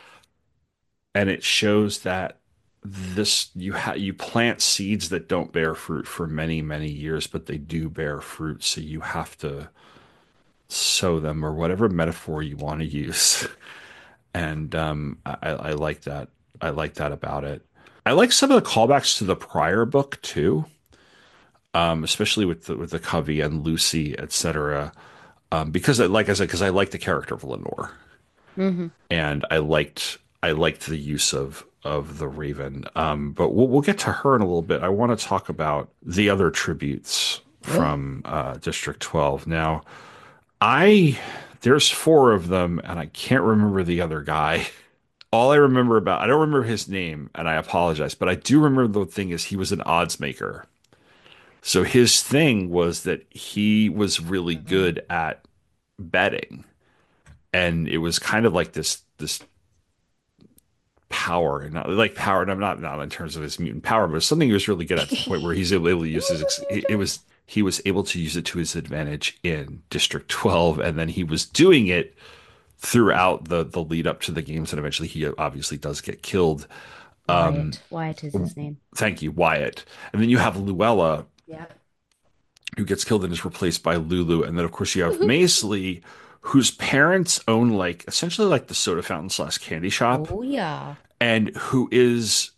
And it shows that this you ha you plant seeds that don't bear fruit for many many years, but they do bear fruit, so you have to sow them, or whatever metaphor you want to use. And um I, I like that, I like that about it. I like some of the callbacks to the prior book too, um especially with the with the Covey and Lucy, etc. Um because I, like I said, because I like the character of Lenore, Hmm. and I liked I liked the use of of the Raven. Um, but we'll we'll get to her in a little bit. I want to talk about the other tributes Oh, from uh, District twelve. Now, I there's four of them, and I can't remember the other guy. All I remember about I don't remember his name, and I apologize, but I do remember the thing is he was an odds maker. So his thing was that he was really good at betting, and it was kind of like this this power, and not like power, and I'm not not in terms of his mutant power, but it's something he was really good at, to the point where he's able to use his it was he was able to use it to his advantage in District twelve, and then he was doing it throughout the the lead up to the games, and eventually he obviously does get killed. Um, Wyatt. Wyatt is his name. thank you, Wyatt. And then you have Luella, Yep. who gets killed and is replaced by Lulu, and then of course you have Maisley, whose parents own like essentially like the soda fountain slash candy shop, Oh yeah. and who is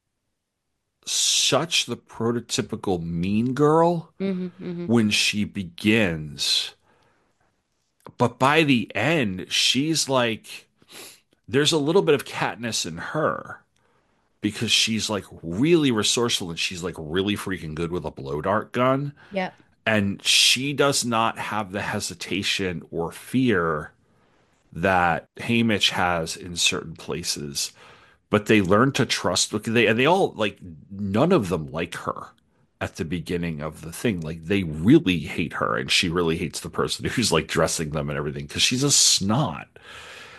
such the prototypical mean girl Hmm. Hmm. when she begins. But by the end, she's like, there's a little bit of Katniss in her, because she's like really resourceful, and she's like really freaking good with a blow dart gun. Yep. And she does not have the hesitation or fear that Haymitch has in certain places, but they learn to trust. Look, they and they all like none of them like her at the beginning of the thing. Like they really hate her, and she really hates the person who's like dressing them and everything, because she's a snot.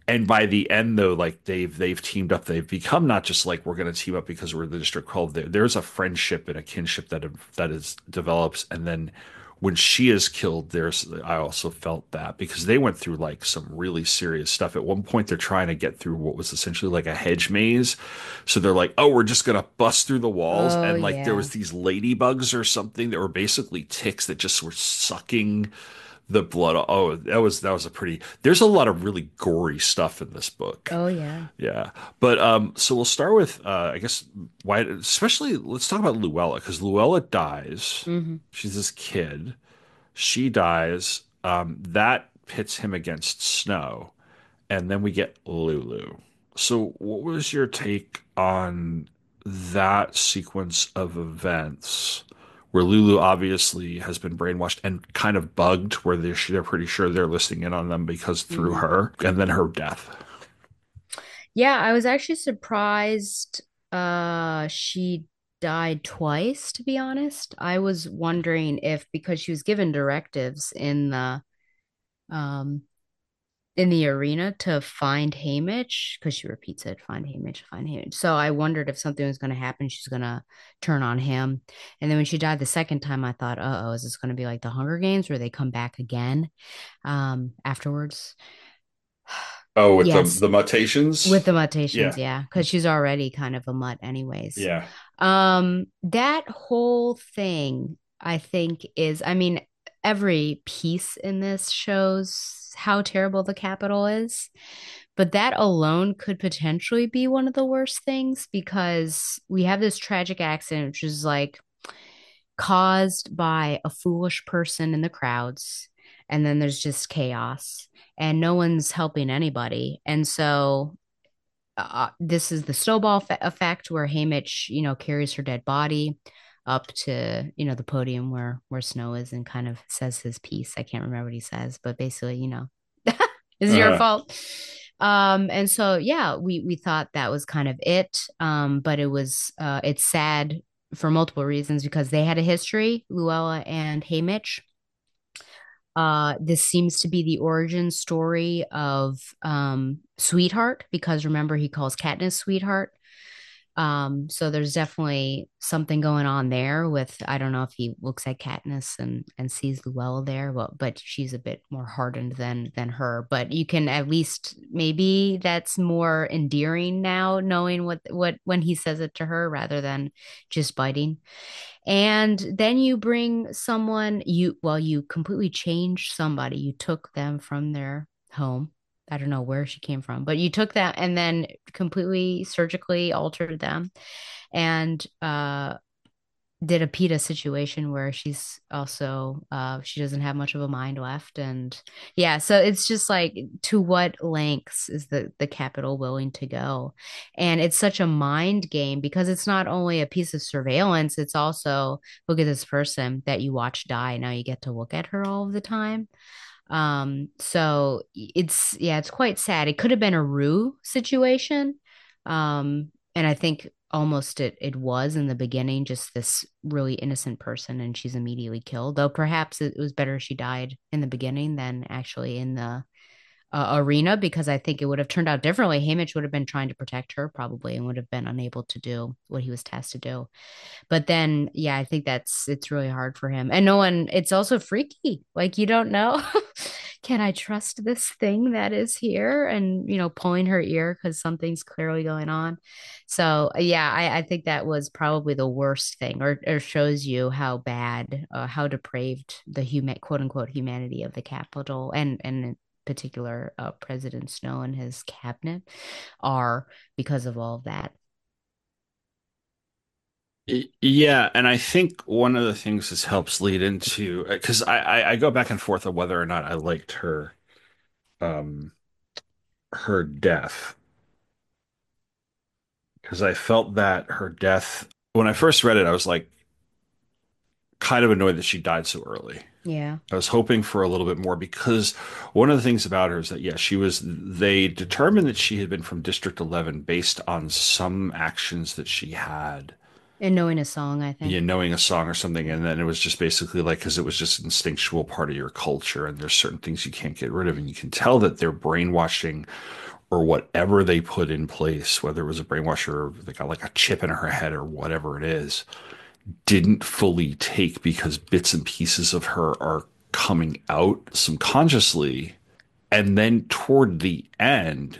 And by the end, though, like they've they've teamed up. They've become not just like we're going to team up because we're the District twelve. There, there's a friendship and a kinship that that is develops. And then when she is killed, there's I also felt that because they went through like some really serious stuff. At one point, they're trying to get through what was essentially like a hedge maze. So they're like, oh, we're just gonna bust through the walls, Oh, and like there yeah. was these ladybugs or something that were basically ticks that just were sucking the blood. Oh, that was that was a pretty. There's a lot of really gory stuff in this book. Oh, yeah. Yeah, but um, so we'll start with uh, I guess why, especially let's talk about Luella because Luella dies. Hmm. She's this kid. She dies. Um, that pits him against Snow, and then we get Lulu. So, what was your take on that sequence of events? Where Lulu obviously has been brainwashed and kind of bugged, where they're, they're pretty sure they're listening in on them because through Hmm. her, and then her death. Yeah, I was actually surprised uh she died twice, to be honest. I was wondering if because she was given directives in the um in the arena to find Haymitch, because she repeats it, find Haymitch, find Haymitch. So I wondered if something was going to happen, she's going to turn on him. And then when she died the second time, I thought, uh-oh, is this going to be like the Hunger Games where they come back again um afterwards? Oh, with the Yes, the mutations? with the mutations, Yeah. yeah, because she's already kind of a mutt anyways. Yeah. Um, that whole thing, I think, is, I mean, every piece in this shows how terrible the Capitol is, but that alone could potentially be one of the worst things because we have this tragic accident, which is like caused by a foolish person in the crowds, and then there's just chaos, and no one's helping anybody. And so uh, this is the snowball fa- effect where Haymitch, you know, carries her dead body up to, you know, the podium where where Snow is and kind of says his piece. I can't remember what he says, but basically, you know, it's your Uh, fault. Um, and so yeah, we we thought that was kind of it. Um, but it was uh it's sad for multiple reasons because they had a history, Luella and Haymitch. Uh, this seems to be the origin story of um, Sweetheart because remember he calls Katniss Sweetheart. Um, so there's definitely something going on there with I don't know if he looks at Katniss and and sees Luella there, but but she's a bit more hardened than than her. But you can at least maybe that's more endearing now, knowing what what when he says it to her rather than just biting. And then you bring someone you well, you completely changed somebody. You took them from their home. I don't know where she came from, but you took that and then completely surgically altered them and uh did a PETA situation where she's also uh she doesn't have much of a mind left. And yeah, so it's just like to what lengths is the the Capitol willing to go? And it's such a mind game because it's not only a piece of surveillance, it's also look at this person that you watch die, now you get to look at her all of the time. Um so it's yeah, it's quite sad. It could have been a Rue situation. um and I think almost it it was in the beginning just this really innocent person and she's immediately killed, though perhaps it was better she died in the beginning than actually in the uh, arena because I think it would have turned out differently. Haymitch would have been trying to protect her probably and would have been unable to do what he was tasked to do. But then yeah, I think that's it's really hard for him, and no one, it's also freaky, like you don't know. Can I trust this thing that is here, and you know, pulling her ear because something's clearly going on. So yeah, I, I think that was probably the worst thing, or, or shows you how bad, uh, how depraved the human quote unquote humanity of the Capitol and and in particular uh, President Snow and his cabinet are because of all of that. y- yeah, and I think one of the things this helps lead into because I, I I go back and forth on whether or not I liked her um her death because I felt that her death when I first read it I was like kind of annoyed that she died so early. Yeah. I was hoping for a little bit more because one of the things about her is that, yeah, she was, they determined that she had been from District eleven based on some actions that she had, And knowing a song, I you think. know, knowing a song or something. And then it was just basically like, because it was just instinctual part of your culture. And there's certain things you can't get rid of. And you can tell that they're brainwashing or whatever they put in place, whether it was a brainwash or they got like a chip in her head or whatever it is, didn't fully take because bits and pieces of her are coming out subconsciously. And then toward the end,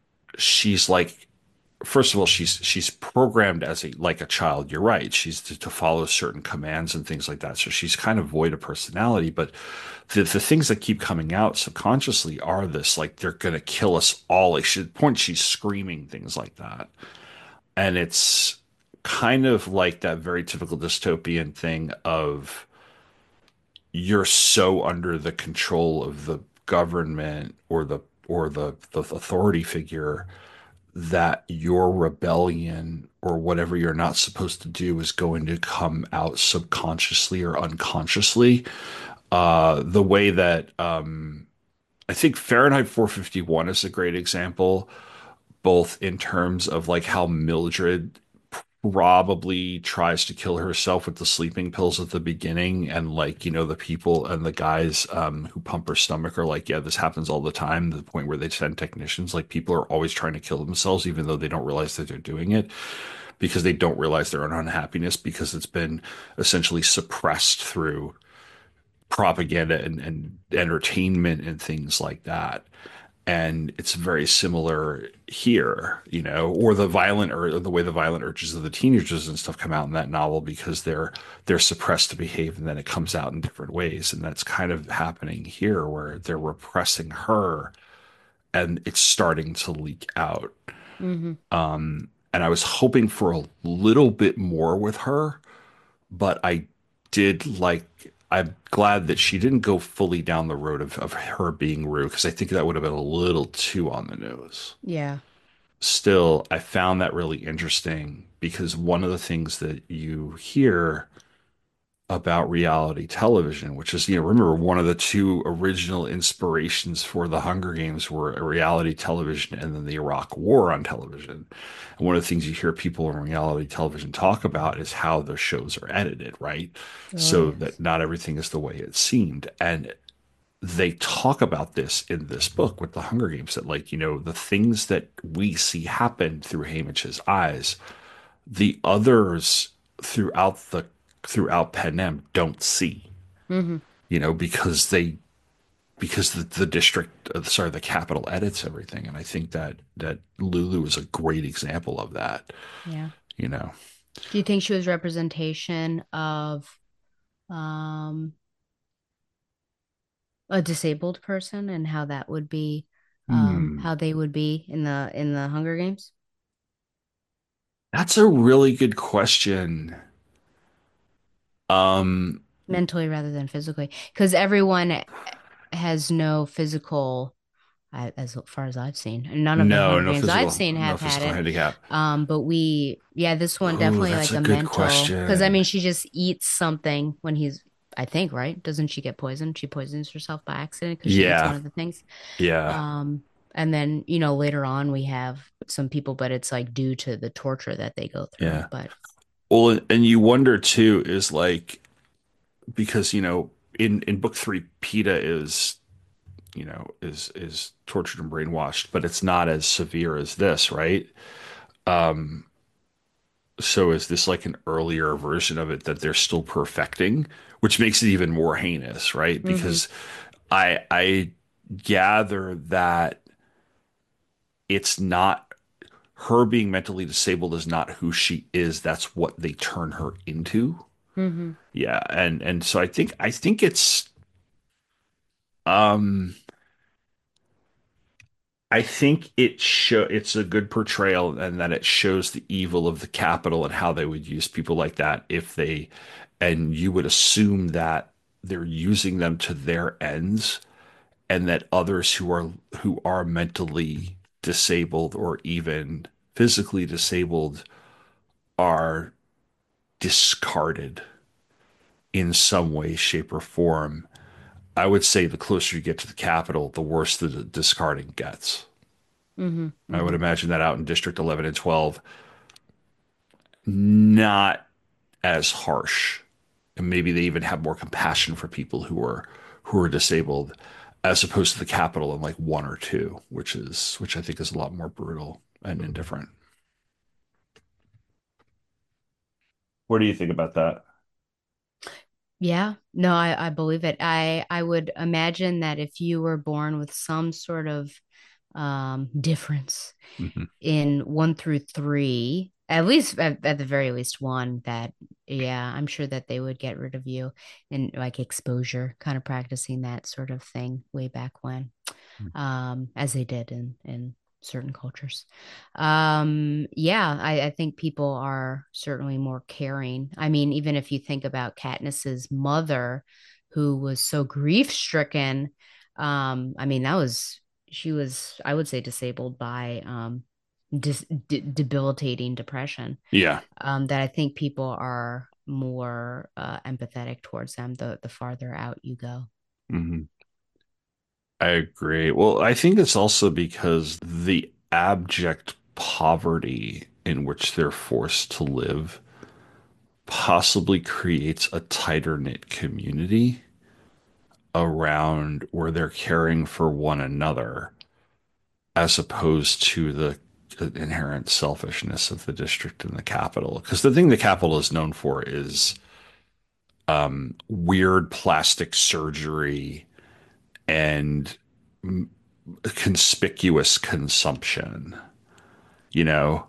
she's like, first of all, she's she's programmed as a like a child. You're right. She's to, to follow certain commands and things like that. So she's kind of void of personality. But the the things that keep coming out subconsciously are this like they're gonna kill us all. Like she, at the point she's screaming things like that, and it's kind of like that very typical dystopian thing of you're so under the control of the government or the or the the authority figure that your rebellion or whatever you're not supposed to do is going to come out subconsciously or unconsciously. Uh, the way that um, I think Fahrenheit four fifty-one is a great example, both in terms of like how Mildred probably tries to kill herself with the sleeping pills at the beginning, and like you know the people and the guys um who pump her stomach are like, yeah, this happens all the time, to the point where they send technicians. Like people are always trying to kill themselves even though they don't realize that they're doing it, because they don't realize their own unhappiness, because it's been essentially suppressed through propaganda and, and entertainment and things like that. And it's very similar here, you know, or the violent or the way the violent urges of the teenagers and stuff come out in that novel, because they're they're suppressed to behave, and then it comes out in different ways. And that's kind of happening here, where they're repressing her and it's starting to leak out. Mm-hmm. Um, and I was hoping for a little bit more with her, but I did like, I'm glad that she didn't go fully down the road of, of her being rude, because I think that would have been a little too on the nose. Yeah. Still, I found that really interesting, because one of the things that you hear about reality television, which is, you know, remember one of the two original inspirations for the Hunger Games were a reality television and then the Iraq War on television. And one of the things you hear people in reality television talk about is how the shows are edited, right? Oh, So yes. that not everything is the way it seemed. And they talk about this in this book with the Hunger Games, that like, you know, the things that we see happen through Hamish's eyes, the others throughout the throughout Panem don't see, Mm-hmm. you know, because they because the, the district, uh, sorry, the capital edits everything. And I think that that Lulu is a great example of that, Yeah. you know. Do you think she was representation of um a disabled person, and how that would be um Hmm. how they would be in the in the Hunger Games? That's a really good question. Um, Mentally rather than physically, because everyone has no physical, I- as far as I've seen, and none of the no, Hunger no Games I've physical, seen no have had physical it. handicap. Um, but we, yeah, this one Oh, definitely that's like a a good mental, because I question. mean, she just eats something when he's, I think, right? Doesn't she get poisoned? She poisons herself by accident because she eats one Yeah, of the things. yeah, Um, and then, you know, later on we have some people, but it's like due to the torture that they go through. yeah. But Well, and you wonder too, is like, because you know in in book three, PETA is, you know, is is tortured and brainwashed, but it's not as severe as this, right? Um, so is this like an earlier version of it that they're still perfecting, which makes it even more heinous, right? mm-hmm, Because I I gather that it's not her being mentally disabled is not who she is. That's what they turn her into. mm-hmm, Yeah, and and so I think I think it's um I think it show it's a good portrayal, and that it shows the evil of the capital and how they would use people like that if they, and you would assume that they're using them to their ends, and that others who are who are mentally disabled or even physically disabled are discarded in some way, shape, or form. I would say the closer you get to the capital, the worse the discarding gets. mm-hmm, I would mm-hmm. imagine that out in District eleven and twelve, not as harsh. And maybe they even have more compassion for people who are who are disabled. as opposed to the Capitol in like one or two, which is which I think is a lot more brutal and indifferent. What do you think about that? Yeah, no, I, I believe it. I I would imagine that if you were born with some sort of um difference Mhm. in one through three, at least at, at the very least one, that yeah, I'm sure that they would get rid of you and like exposure, kind of practicing that sort of thing way back when, um, as they did in in certain cultures. Um, yeah, I, I think people are certainly more caring. I mean, even if you think about Katniss's mother, who was so grief stricken, um, I mean, that was she was, I would say, disabled by um dis- d- debilitating depression. Yeah. Um, that I think people are more uh, empathetic towards them the the farther out you go. Mhm. I agree. Well, I think it's also because the abject poverty in which they're forced to live possibly creates a tighter knit community around where they're caring for one another as opposed to the inherent selfishness of the district and the capital. Because the thing the capital is known for is um, weird plastic surgery and m- conspicuous consumption, you know?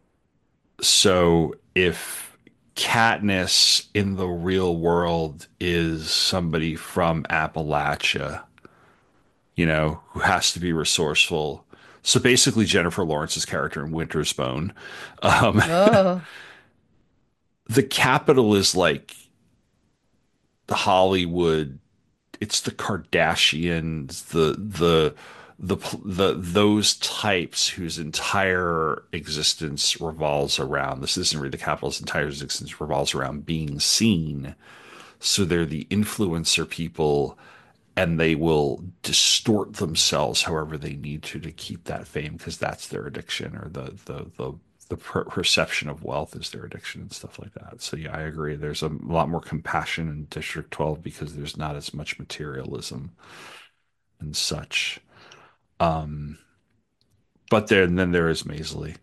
So if Katniss in the real world is somebody from Appalachia, you know, who has to be resourceful. So basically, Jennifer Lawrence's character in Winter's Bone, um, Oh, the capital is like the Hollywood. It's the Kardashians, the the the the those types whose entire existence revolves around the citizenry. The capital's entire existence revolves around being seen. So they're the influencer people and they will distort themselves however they need to to keep that fame because that's their addiction or the the the the per- perception of wealth is their addiction and stuff like that. So yeah, I agree. There's a lot more compassion in District twelve because there's not as much materialism and such. Um, but then then there is Maisley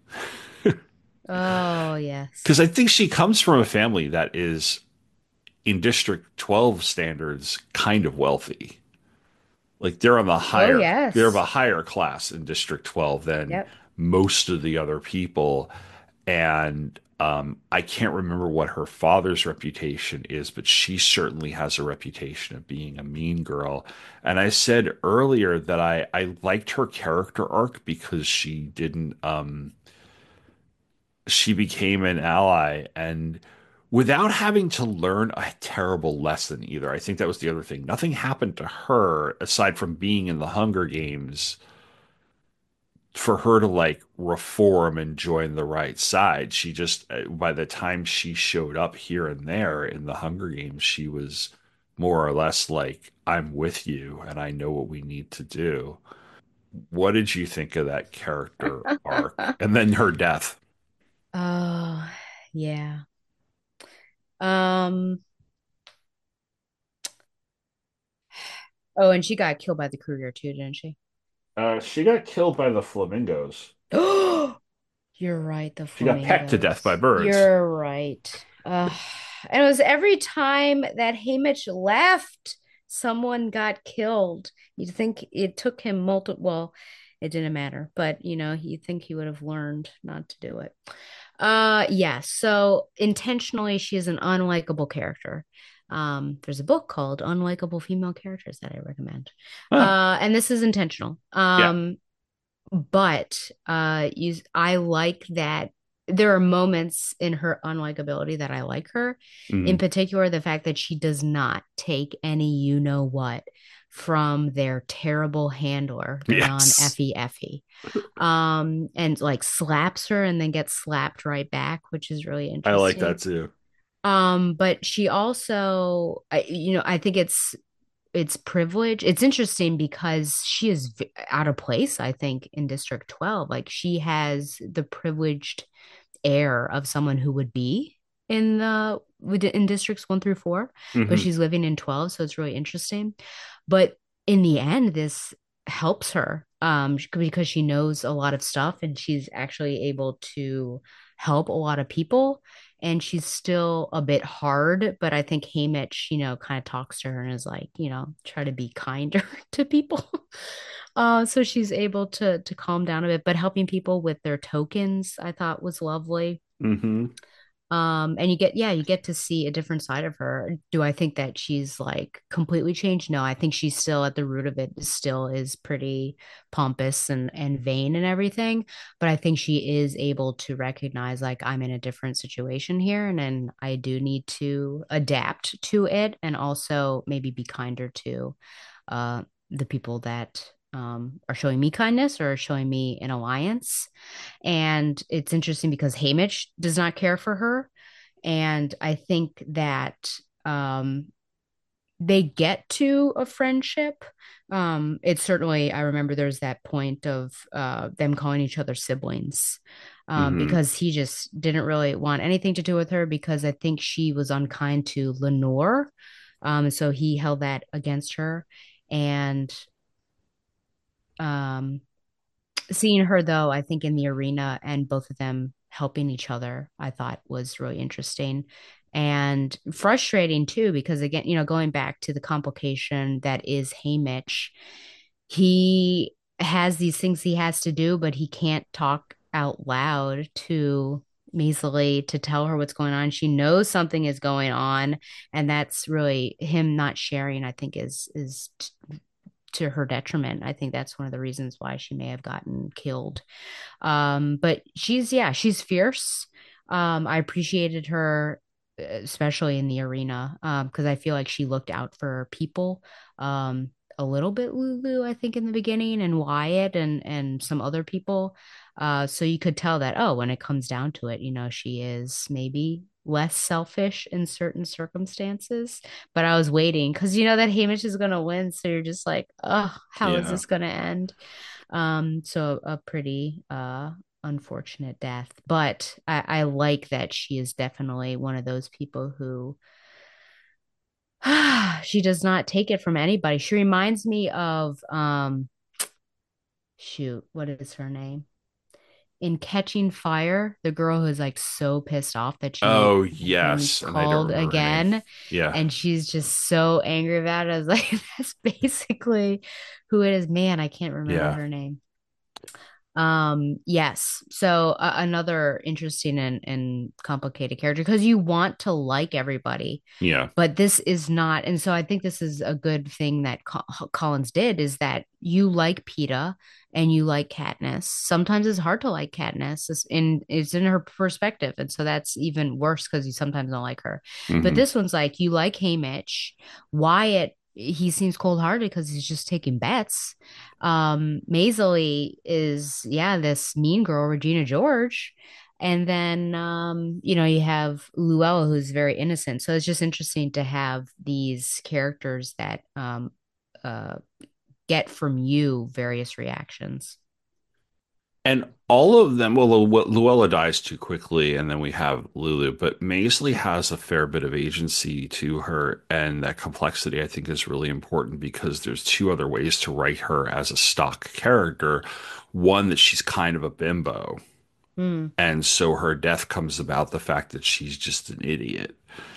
oh yes. because I think she comes from a family that is in District twelve standards kind of wealthy. Like they're on the Oh higher they're of a yes. higher class in District twelve than Yep. most of the other people. And um, I can't remember what her father's reputation is, but she certainly has a reputation of being a mean girl. And I said earlier that I, I liked her character arc because she didn't um, she became an ally and without having to learn a terrible lesson either. I think that was the other thing. Nothing happened to her aside from being in the Hunger Games for her to like reform and join the right side. She just, uh, by the time she showed up here and there in the Hunger Games, she was more or less like, I'm with you and I know what we need to do. What did you think of that character arc? And then her death. Oh yeah. Um. Oh, and she got killed by the Kruger too, didn't she? Uh, she got killed by the flamingos. You're right, the She got pecked to death by flamingos. birds. You're right. Uh, and it was every time that Haymitch left, someone got killed. You'd think it took him multiple, well, it didn't matter, but you know, you'd think he would have learned not to do it. Uh, yeah, so intentionally, she is an unlikable character. Um, there's a book called Unlikable Female Characters that I recommend. Huh. Uh, and this is intentional. Yeah. Um, but uh you I like that there are moments in her unlikability that I like her. In Mhm. particular, the fact that she does not take any you know what from their terrible handler, the non Yes. Effie Effie. Um, and like slaps her and then gets slapped right back, which is really I like interesting. that too. Um, but she also, I, you know, I think it's it's privilege. It's interesting because she is v- out of place, I think, in District twelve. Like she has the privileged air of someone who would be in the in districts one through four, but Hmm. she's living in twelve, so it's really interesting. But in the end, this helps her um, because she knows a lot of stuff and she's actually able to help a lot of people. And she's still a bit hard, but I think Haymitch, you know, kind of talks to her and is like, you know, try to be kinder to people. Uh, so she's able to to calm down a bit, but helping people with their tokens, I thought was lovely. Mm-hmm. Um, and you get, yeah, you get to see a different side of her. Do I think that she's like completely changed? No, I think she's still at the root of it, still is pretty pompous and and vain and everything. But I think she is able to recognize like I'm in a different situation here, and then I do need to adapt to it, and also maybe be kinder to uh the people that um, are showing me kindness or showing me an alliance. And it's interesting because Haymitch does not care for her. And I think that um, they get to a friendship. Um, it's certainly, I remember there's that point of uh, them calling each other siblings um, Mm-hmm. because he just didn't really want anything to do with her because I think she was unkind to Lenore. Um, so he held that against her. And um, seeing her though, I think in the arena and both of them helping each other, I thought was really interesting and frustrating too, because again, you know, going back to the complication that is Haymitch, he has these things he has to do, but he can't talk out loud to Measly to tell her what's going on. She knows something is going on, and that's really him not sharing, I think, is is to her detriment. I think that's one of the reasons why she may have gotten killed. Um, but she's, yeah, she's fierce. Um, I appreciated her, especially in the arena, um, because I feel like she looked out for people. Um, a little bit Lulu, I think, in the beginning, and Wyatt and and some other people. Uh, so you could tell that, oh, when it comes down to it, you know, she is maybe less selfish in certain circumstances. But I was waiting because you know that Hamish is gonna win, so you're just like, oh, how is Yeah. this gonna end? Um, so a pretty uh unfortunate death. But I, I like that she is definitely one of those people who she does not take it from anybody. She reminds me of um shoot, what is her name? In Catching Fire, the girl who's like so pissed off that she Oh, been yes. And I don't called remember her name. again, Yeah. and she's just so angry about it. I was like, that's basically who it is. Man, I can't remember Yeah. her name. Um, yes. So uh, another interesting and, and complicated character because you want to like everybody, Yeah. but this is not. And so I think this is a good thing that Co- Collins did is that you like Peeta and you like Katniss. Sometimes it's hard to like Katniss, it's in it's in her perspective, and so that's even worse because you sometimes don't like her. But Mm-hmm. this one's like you like Haymitch, Wyatt. He seems cold hearted because he's just taking bets. Um, Maisley is, yeah, this mean girl, Regina George. And then, um, you know, you have Luella, who's very innocent. So it's just interesting to have these characters that um, uh, get from you various reactions. And all of them, well, Lu- Luella dies too quickly, and then we have Lulu, but Maisley has a fair bit of agency to her, and that complexity I think is really important because there's two other ways to write her as a stock character. One, that she's kind of a bimbo, Mm. and so her death comes about the fact that she's just an idiot.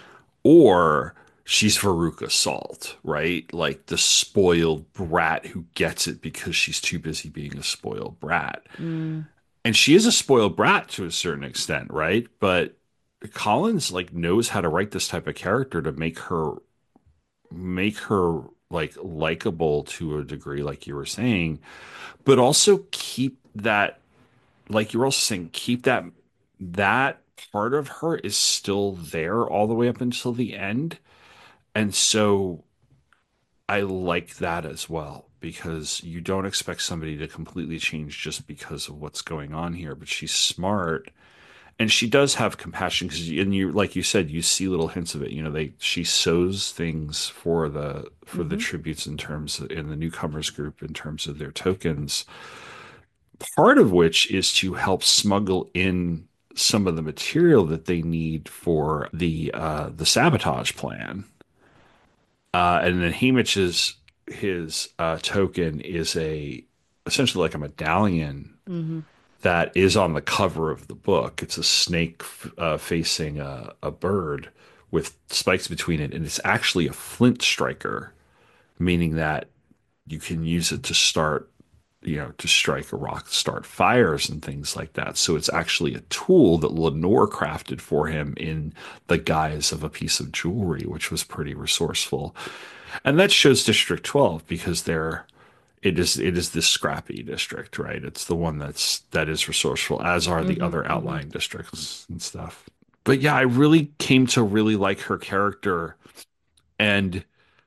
Or she's Veruca Salt, right? Like the spoiled brat who gets it because she's too busy being a spoiled brat. Mm. And she is a spoiled brat to a certain extent, right? But Collins like knows how to write this type of character to make her make her like likable to a degree, like you were saying, but also keep that, like you were also saying, keep that that part of her is still there all the way up until the end. And so I like that as well because you don't expect somebody to completely change just because of what's going on here, but she's smart and she does have compassion because and you like you said you see little hints of it. You know, they she sows things for the for the Mm-hmm. tributes in terms of, in the newcomers group in terms of their tokens, part of which is to help smuggle in some of the material that they need for the uh the sabotage plan. Uh, and then Haymitch is his uh, token is a essentially like a medallion Mm-hmm. that is on the cover of the book. It's a snake uh, facing a, a bird with spikes between it, and it's actually a flint striker, meaning that you can use it to start, you know, to strike a rock, start fires and things like that. So it's actually a tool that Lenore crafted for him in the guise of a piece of jewelry, which was pretty resourceful. And that shows District twelve because they're it is it is this scrappy district, right? It's the one that's that is resourceful, as are the Mm-hmm. other Mm-hmm. outlying districts and stuff. But yeah, I really came to really like her character. And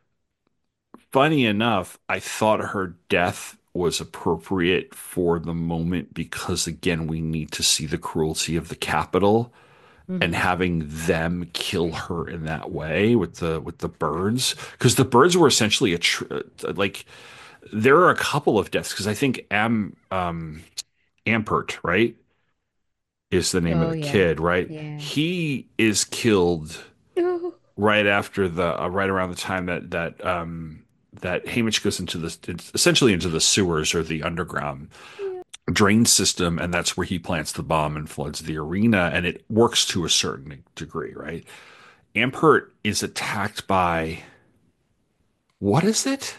funny enough, I thought her death was appropriate for the moment because again, we need to see the cruelty of the capital and Mm-hmm. having them kill her in that way with the with the birds because the birds were essentially a tr like there are a couple of deaths because I think Am um Ampert, right, is the name of Oh the yeah. kid, right? Yeah. He is killed Oh. right after the uh, right around the time that that um that Haymitch goes into the essentially into the sewers or the underground drain system, and that's where he plants the bomb and floods the arena, and it works to a certain degree, right? Ampert is attacked by what is it?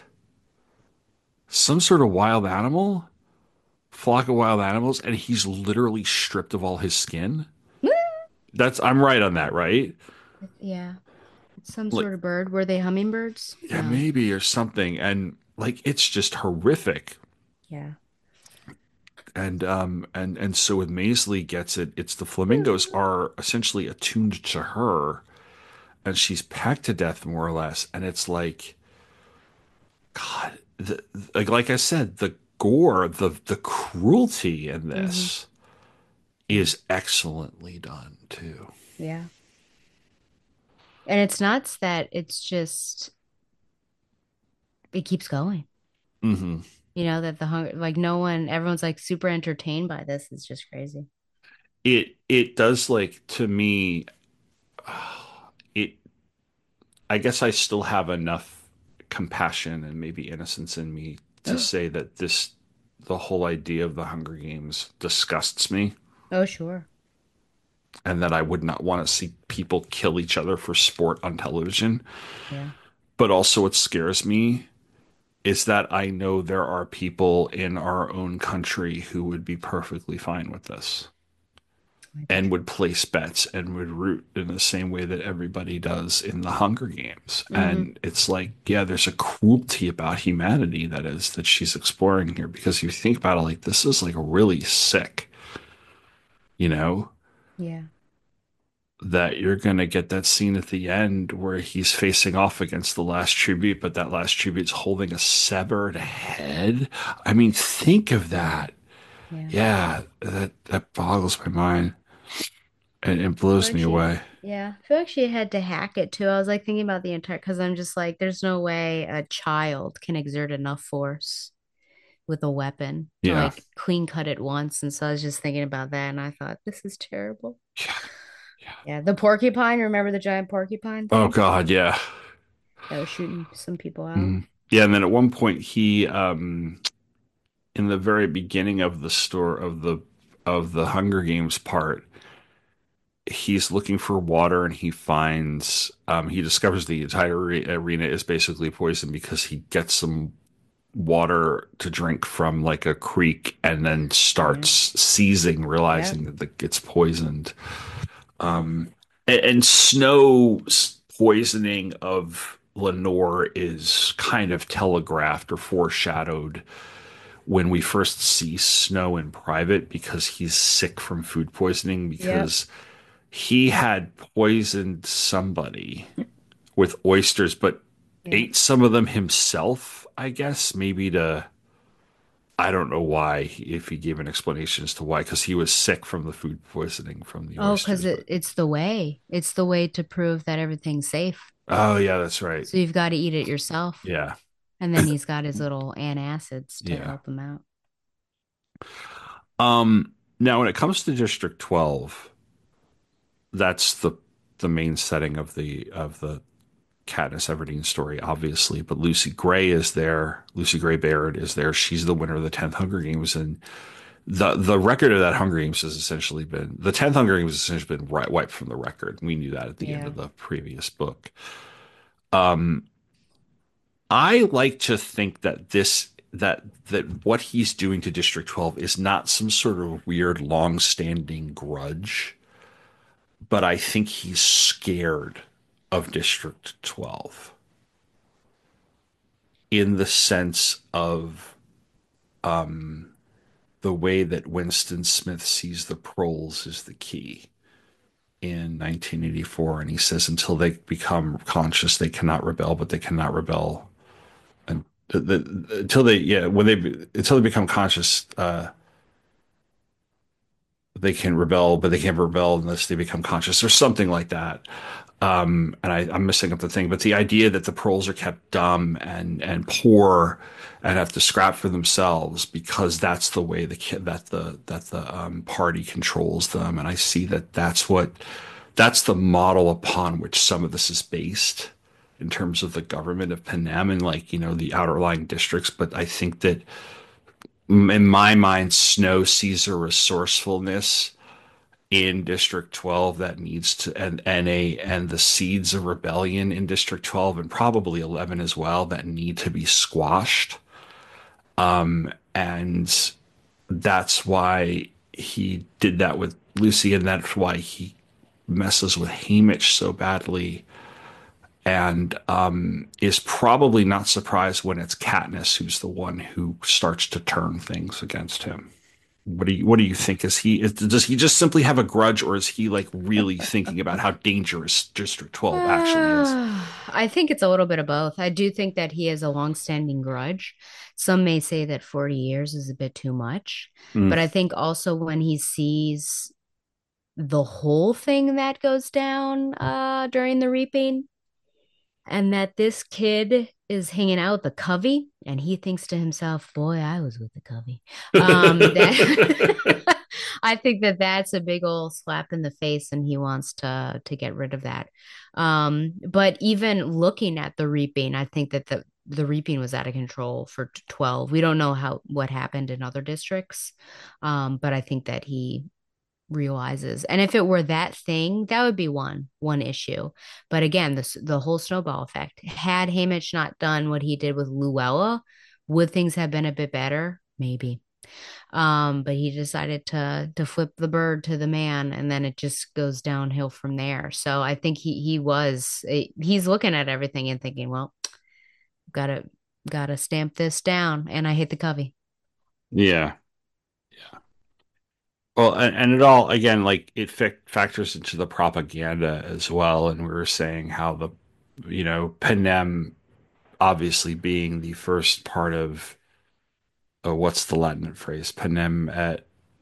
Some sort of wild animal? Flock of wild animals, and he's literally stripped of all his skin. That's I'm right on that, right? Yeah. Some Like, sort of bird. Were they hummingbirds? yeah, No. maybe or something. And like it's just horrific. Yeah. And um and and so with Maisley gets it, it's the flamingos are essentially attuned to her and she's pecked to death more or less. And it's like God, the, like like I said, the gore, the the cruelty in Mm-hmm. this is excellently done too. Yeah. And it's nuts that it's just it keeps going. Hmm. You know, that the hunger like no one everyone's like super entertained by this. It's just crazy. It it does like to me it I guess I still have enough compassion and maybe innocence in me to say that this the whole idea of the Hunger Games disgusts me Oh, sure. and that I would not want to see people kill each other for sport on television. Yeah. But also what scares me is that I know there are people in our own country who would be perfectly fine with this and would place bets and would root in the same way that everybody does in the Hunger Games. Mm-hmm. And it's like, yeah, there's a cruelty about humanity that is that she's exploring here because if you think about it, like this is like really sick, you know, Yeah. that you're gonna get that scene at the end where he's facing off against the last tribute, but that last tribute's holding a severed head. I mean, think of that. Yeah. Yeah, that that boggles my mind. And it I feel blows like me she, away. yeah, I feel like she had to hack it too. I was like thinking about the entire because I'm just like, there's no way a child can exert enough force with a weapon to Yeah. like clean cut it once. And so I was just thinking about that and I thought, this is terrible. Yeah. Yeah. Yeah, the porcupine, remember the giant porcupine Oh thing God, yeah. that was shooting some people out? Mhm. Yeah, and then at one point he um in the very beginning of the store of the of the Hunger Games part, he's looking for water and he finds um he discovers the entire are- arena is basically poison because he gets some water to drink from like a creek and then starts seizing, realizing that the, it's poisoned. Um, and, and Snow's poisoning of Lenore is kind of telegraphed or foreshadowed when we first see Snow in private because he's sick from food poisoning because he had poisoned somebody with oysters, but Yeah. ate some of them himself, I guess, maybe to, I don't know why, if he gave an explanation as to why, because he was sick from the food poisoning from the Oh, oysters. because it, it's the way. It's the way to prove that everything's safe. Oh, yeah, that's right. So you've got to eat it yourself. Yeah. And then he's got his little antacids to Yeah. help him out. Um, now, when it comes to District twelve, that's the the main setting of the of the Katniss Everdeen story, obviously, but Lucy Gray is there. Lucy Gray Baird is there. She's the winner of the tenth Hunger Games, and the the record of that Hunger Games has essentially been the tenth Hunger Games has essentially been right, wiped from the record. We knew that at the end Yeah. of the previous book. Um, I like to think that this that that what he's doing to District twelve is not some sort of weird long-standing grudge, but I think he's scared of District twelve in the sense of um, the way that Winston Smith sees the proles is the key in nineteen eighty-four. And he says, until they become conscious, they cannot rebel, but they cannot rebel. And the, the, until they, yeah, when they, until they become conscious, uh, they can rebel, but they can't rebel unless they become conscious, or something like that. Um, and I, I'm missing up the thing, but the idea that the proles are kept dumb and and poor and have to scrap for themselves because that's the way the that the that the um, party controls them, and I see that that's what that's the model upon which some of this is based in terms of the government of Panem and, like, you know, the outer lying districts. But I think that in my mind, Snow sees a resourcefulness in District twelve that needs to, and and a and the seeds of rebellion in District twelve and probably eleven as well, that need to be squashed. Um, and that's why he did that with Lucy, and that's why he messes with Haymitch so badly, and um, is probably not surprised when it's Katniss who's the one who starts to turn things against him. What do you what do you think? Is he is, does he just simply have a grudge, or is he like really thinking about how dangerous District twelve actually is? I think it's a little bit of both. I do think that he has a long-standing grudge. Some may say that forty years is a bit too much, Mm. but I think also when he sees the whole thing that goes down uh, during the reaping, and that this kid is hanging out with the Covey, and he thinks to himself, boy, I was with the Covey. Um, that I think that that's a big old slap in the face, and he wants to to get rid of that. Um, but even looking at the reaping, I think that the the reaping was out of control for twelve. We don't know how what happened in other districts, um, but I think that he realizes, and if it were that thing, that would be one one issue. But again, this the whole snowball effect. Had Haymitch not done what he did with Luella, would things have been a bit better? Maybe. Um, but he decided to to flip the bird to the man, and then it just goes downhill from there. So I think he he was he's looking at everything and thinking, well, gotta gotta stamp this down, and I hate the Covey. Yeah. Well, and, and it all, again, like, it fa- factors into the propaganda as well. And we were saying how the, you know, Panem obviously being the first part of, uh, what's the Latin phrase? Panem et,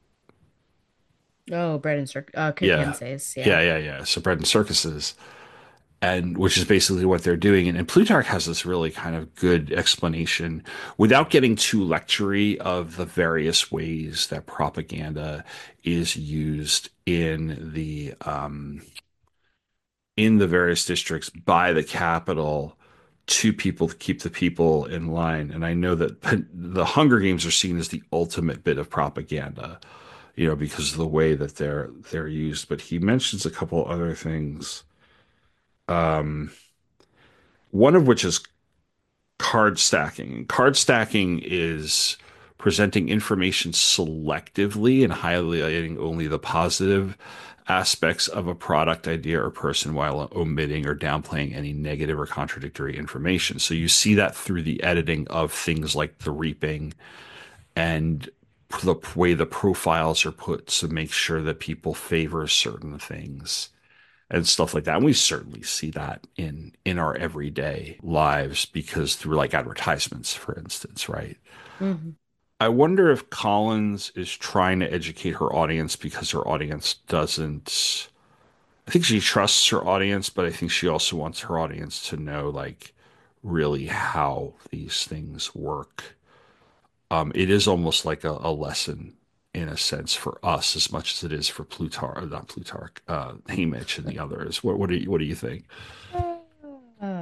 Oh, bread and circ uh yeah, circenses, yeah, yeah. yeah, yeah. So bread and circuses, and which is basically what they're doing. And, and Plutarch has this really kind of good explanation without getting too lectury of the various ways that propaganda is used in the um, in the various districts by the capital to people to keep the people in line. And I know that the Hunger Games are seen as the ultimate bit of propaganda, you know, because of the way that they're they're used. But he mentions a couple other things. Um, one of which is card stacking. Card stacking is presenting information selectively and highlighting only the positive aspects of a product, idea, or person while omitting or downplaying any negative or contradictory information. So you see that through the editing of things like The Reaping and the way the profiles are put to make sure that people favor certain things and stuff like that. And we certainly see that in in our everyday lives because through, like, advertisements, for instance, right? Mm-hmm. I wonder if Collins is trying to educate her audience because her audience doesn't. I think she trusts her audience, but I think she also wants her audience to know, like, really how these things work. Um, it is almost like a, a lesson in a sense for us as much as it is for Plutarch, not Plutarch, uh, Haymitch and the others. What, what do you, what do you think? Oh,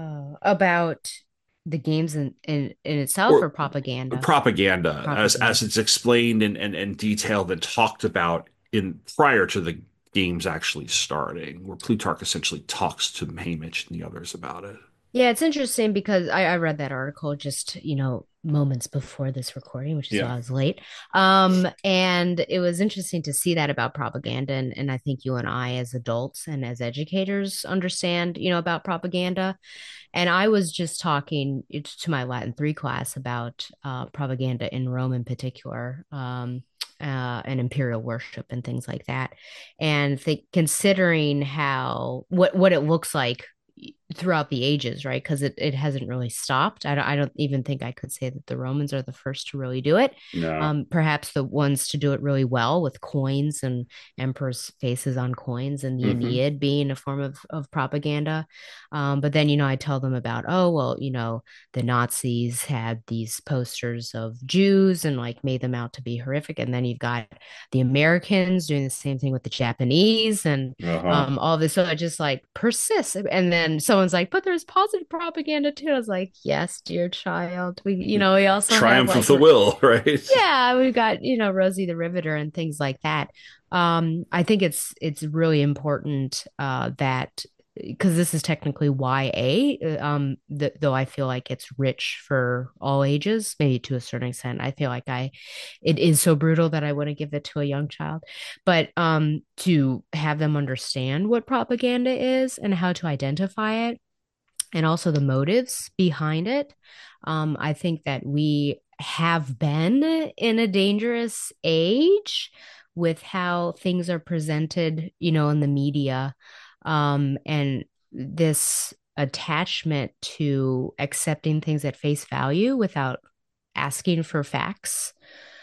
about the games in, in, in itself Or or propaganda? propaganda as as Propaganda. it's explained and and, and detailed and talked about in prior to the games actually starting, where Plutarch essentially talks to Haymitch and the others about it. Yeah, it's interesting because I, I read that article just, you know, moments before this recording, which is why Yeah. I was late. Um, and it was interesting to see that about propaganda. And, and I think you and I, as adults and as educators, understand, you know, about propaganda. And I was just talking to my Latin three class about uh, propaganda in Rome in particular. Um, uh, and imperial worship and things like that, and think considering how what what it looks like throughout the ages, right? Because it, it hasn't really stopped. I don't, I don't even think I could say that the Romans are the first to really do it. No. Um, perhaps the ones to do it really well with coins and emperors' faces on coins and the Hmm. Aeneid being a form of, of propaganda. Um, but then, you know, I tell them about, oh, well, you know, the Nazis had these posters of Jews and like made them out to be horrific. And then you've got the Americans doing the same thing with the Japanese and Uh-huh. um, all this. So it just like persists. And then someone's like, but there's positive propaganda too. I was like, yes, dear child. We, you know, we also have Triumph of like, the will, right? yeah, we've got, you know, Rosie the Riveter and things like that. Um, I think it's it's really important uh that because this is technically Y A, uh, um, th though I feel like it's rich for all ages, maybe to a certain extent. I feel like I, it is so brutal that I wouldn't give it to a young child, but um, to have them understand what propaganda is and how to identify it and also the motives behind it. Um, I think that we have been in a dangerous age with how things are presented, you know, in the media. Um, and this attachment to accepting things at face value without asking for facts.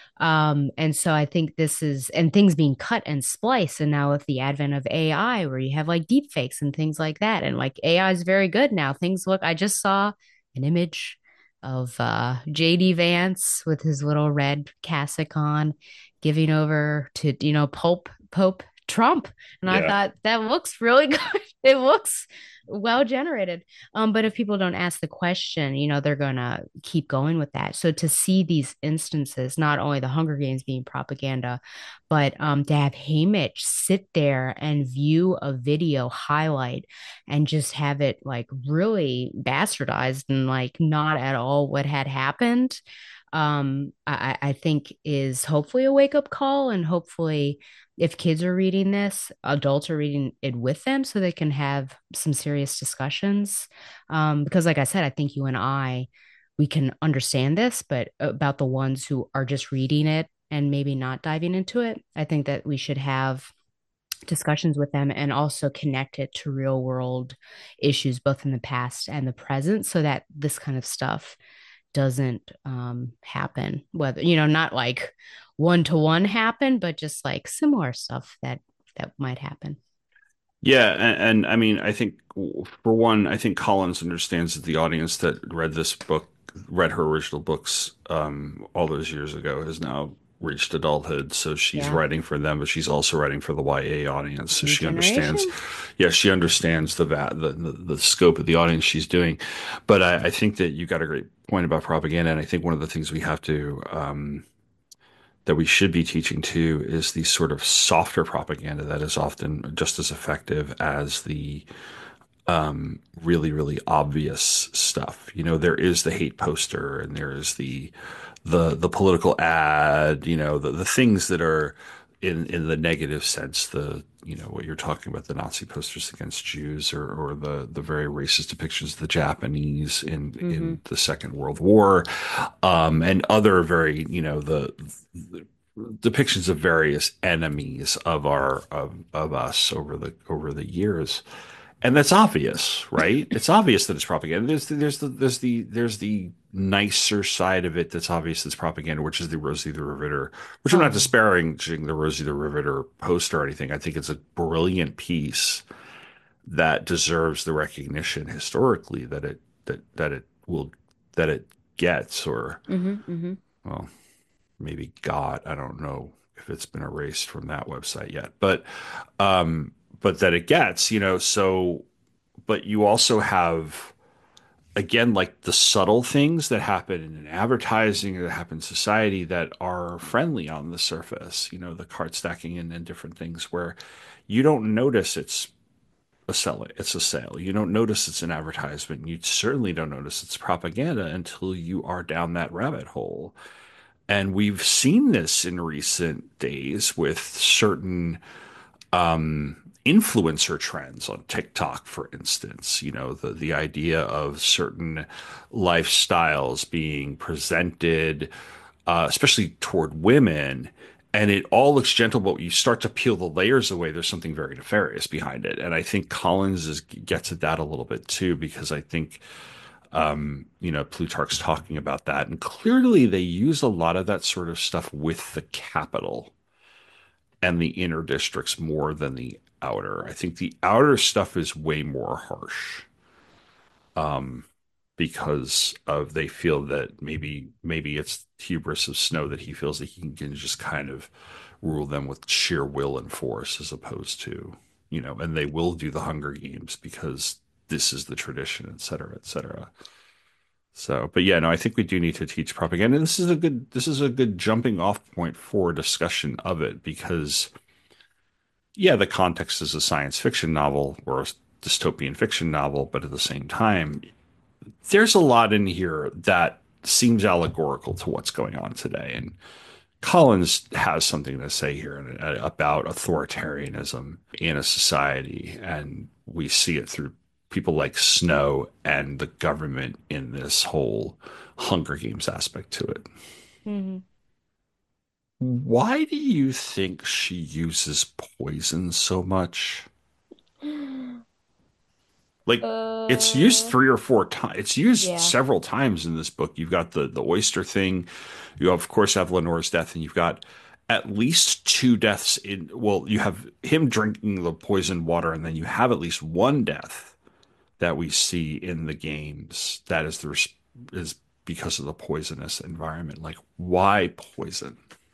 Um, and so I think this is, and things being cut and spliced. And now with the advent of A I, where you have like deep fakes and things like that, and like A I is very good now. Things look, I just saw an image of uh, J D Vance with his little red cassock on, giving over to, you know, Pope, Pope Trump. And I Yeah. thought that looks really good. It looks well generated. Um, but if people don't ask the question, you know, they're gonna keep going with that. So to see these instances, not only the Hunger Games being propaganda, but um, to have Haymitch sit there and view a video highlight and just have it like really bastardized and like not at all what had happened, um, I, I think is hopefully a wake up call, and hopefully if kids are reading this, adults are reading it with them so they can have some serious discussions. Um, because, like I said, I think you and I, we can understand this, but about the ones who are just reading it and maybe not diving into it, I think that we should have discussions with them and also connect it to real world issues, both in the past and the present, so that this kind of stuff doesn't um happen, whether you know not like one to one happen, but just like similar stuff that that might happen. Yeah, and, and I mean, I think for one, I think Collins understands that the audience that read this book, read her original books um, all those years ago, has now reached adulthood. So she's Yeah, writing for them, but she's also writing for the Y A audience. So new she understands, generation. yeah, she understands the va the, the the scope of the audience she's doing. But I, I think that you got a great point about propaganda, and I think one of the things we have to um, that we should be teaching too is the sort of softer propaganda that is often just as effective as the um, really, really obvious stuff. You know, there is the hate poster and there is the the the political ad, you know, the, the things that are in in the negative sense, the you know what you're talking about, the Nazi posters against Jews, or or the the very racist depictions of the Japanese in Mm-hmm. in the Second World War, um, and other very you know the, the depictions of various enemies of our of of us over the over the years. And that's obvious, right? It's obvious that it's propaganda. There's there's the there's the there's the nicer side of it that's obvious that's propaganda, which is the Rosie the Riveter, which I'm not Oh. disparaging the Rosie the Riveter poster or anything. I think it's a brilliant piece that deserves the recognition historically that it that that it will that it gets, or Mm-hmm. Mm-hmm. well, maybe got. I don't know if it's been erased from that website yet, but um, but that it gets, you know. So, but you also have again, like the subtle things that happen in advertising that happen in society that are friendly on the surface, you know, the cart stacking and, and different things where you don't notice it's a sell it's a sale. You don't notice it's an advertisement. You certainly don't notice it's propaganda until you are down that rabbit hole. And we've seen this in recent days with certain um, influencer trends on TikTok, for instance. You know, the the idea of certain lifestyles being presented, uh, especially toward women, and it all looks gentle, but you start to peel the layers away. There's something very nefarious behind it, and I think Collins is, gets at that a little bit too, because I think. Um, you know, Plutarch's talking about that, and clearly they use a lot of that sort of stuff with the capital and the inner districts more than the outer. I think the outer stuff is way more harsh um, because of they feel that maybe maybe it's hubris of Snow that he feels that he can just kind of rule them with sheer will and force as opposed to, you know, and they will do the Hunger Games because this is the tradition, et cetera, et cetera. So, but yeah, no, I think we do need to teach propaganda. And this is a good this is a good jumping off point for discussion of it because yeah, the context is a science fiction novel or a dystopian fiction novel, but at the same time, there's a lot in here that seems allegorical to what's going on today. And Collins has something to say here about authoritarianism in a society, and we see it through people like Snow and the government in this whole Hunger Games aspect to it. Mm-hmm. Why do you think she uses poison so much? Like Uh, it's used three or four times. It's used yeah. several times in this book. You've got the the oyster thing. You of course have Lenore's death, and you've got at least two deaths in. Well, you have him drinking the poisoned water, and then you have at least one death that we see in the games. That is the is because of the poisonous environment. Like why poison?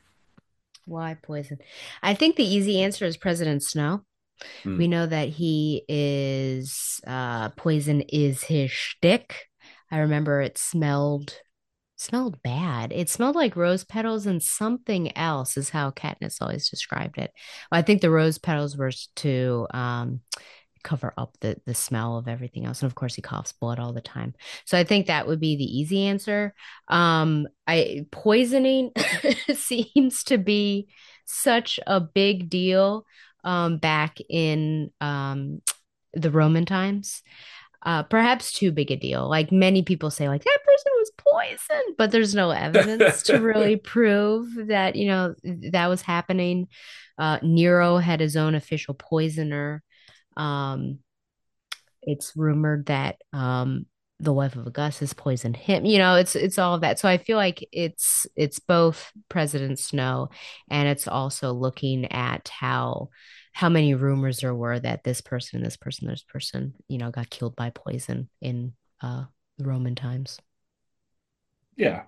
Why poison? I think the easy answer is President Snow. We Mm. know that he is uh poison is his shtick. I remember it smelled smelled bad. It smelled like rose petals and something else is how Katniss always described it. I think the rose petals were to um cover up the the smell of everything else. And of course he coughs blood all the time. So I think that would be the easy answer. Um I poisoning seems to be such a big deal um back in um the Roman times. Uh perhaps too big a deal. Like many people say like that person was poisoned, but there's no evidence to really prove that, you know, that was happening. Uh Nero had his own official poisoner. um, it's rumored that um, the wife of Augustus poisoned him. You know, it's it's all of that. So I feel like it's it's both President Snow and it's also looking at how how many rumors there were that this person, this person, this person, you know, got killed by poison in uh, the Roman times. Yeah,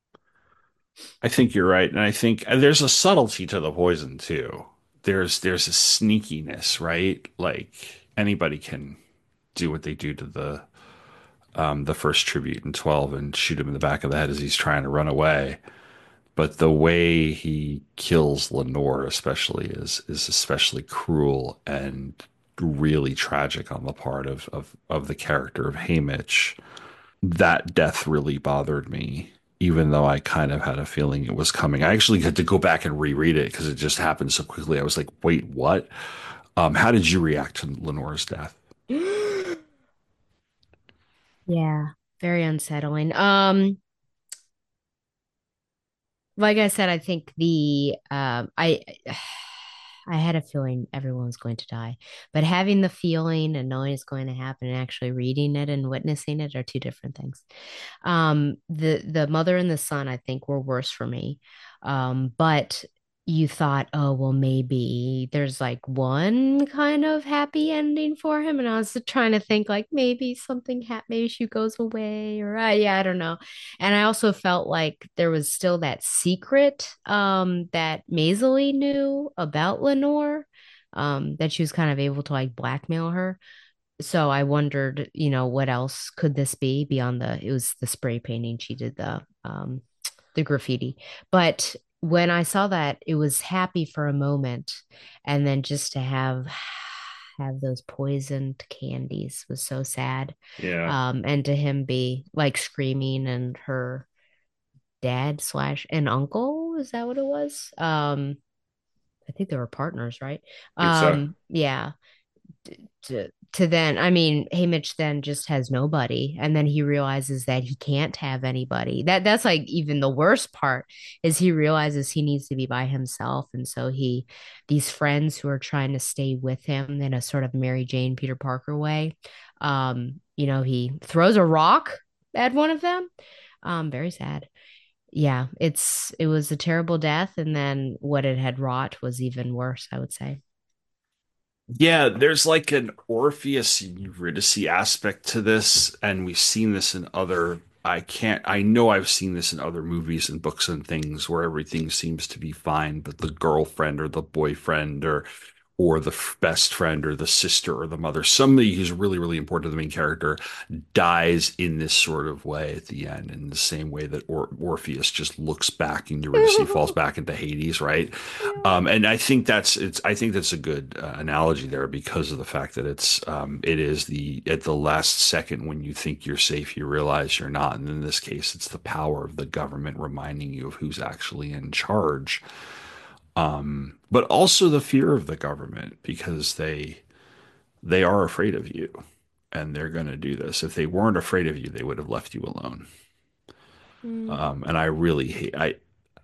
I think you're right, and I think and there's a subtlety to the poison too. There's there's a sneakiness, right? Like anybody can do what they do to the um, the first tribute in twelve and shoot him in the back of the head as he's trying to run away. But the way he kills Lenore, especially, is is especially cruel and really tragic on the part of of of the character of Haymitch. That death really bothered me, even though I kind of had a feeling it was coming. I actually had to go back and reread it because it just happened so quickly. I was like, wait, what? Um, how did you react to Lenore's death? Yeah, very unsettling. Um, like I said, I think the um I I had a feeling everyone was going to die, but having the feeling and knowing it's going to happen and actually reading it and witnessing it are two different things. Um, the the mother and the son, I think, were worse for me. Um, but you thought, oh, well, maybe there's like one kind of happy ending for him. And I was trying to think like maybe something hap maybe she goes away or uh, yeah, I don't know. And I also felt like there was still that secret um that Maisie knew about Lenore, um, that she was kind of able to like blackmail her. so I wondered, you know, what else could this be beyond the, it was the spray painting. She did the, um, the graffiti. But when I saw that, it was happy for a moment. And then just to have, have those poisoned candies was so sad. Yeah. Um, and to him be like screaming and her dad slash an uncle, is that what it was? Um, I think they were partners, right? I think so. Um, yeah. To, to then, I mean, Haymitch then just has nobody, and then he realizes that he can't have anybody. That that's like even the worst part is he realizes he needs to be by himself, and so he, these friends who are trying to stay with him in a sort of Mary Jane Peter Parker way, um, you know, he throws a rock at one of them. Um, very sad. Yeah, it's it was a terrible death, and then what it had wrought was even worse, I would say. Yeah, there's like an Orpheus Eurydice aspect to this, and we've seen this in other. I can't. I know I've seen this in other movies and books and things where everything seems to be fine, but the girlfriend or the boyfriend or or the f- best friend or the sister or the mother, somebody who's really, really important to the main character, dies in this sort of way at the end, in the same way that or- Orpheus just looks back and Eurydice falls back into Hades, right? Um, and I think that's it's. I think that's a good uh, analogy there because of the fact that it's um, it is the at the last second when you think you're safe, you realize you're not, and in this case, it's the power of the government reminding you of who's actually in charge, um, but also the fear of the government because they they are afraid of you and they're going to do this. If they weren't afraid of you, they would have left you alone. Mm. Um, and I really hate I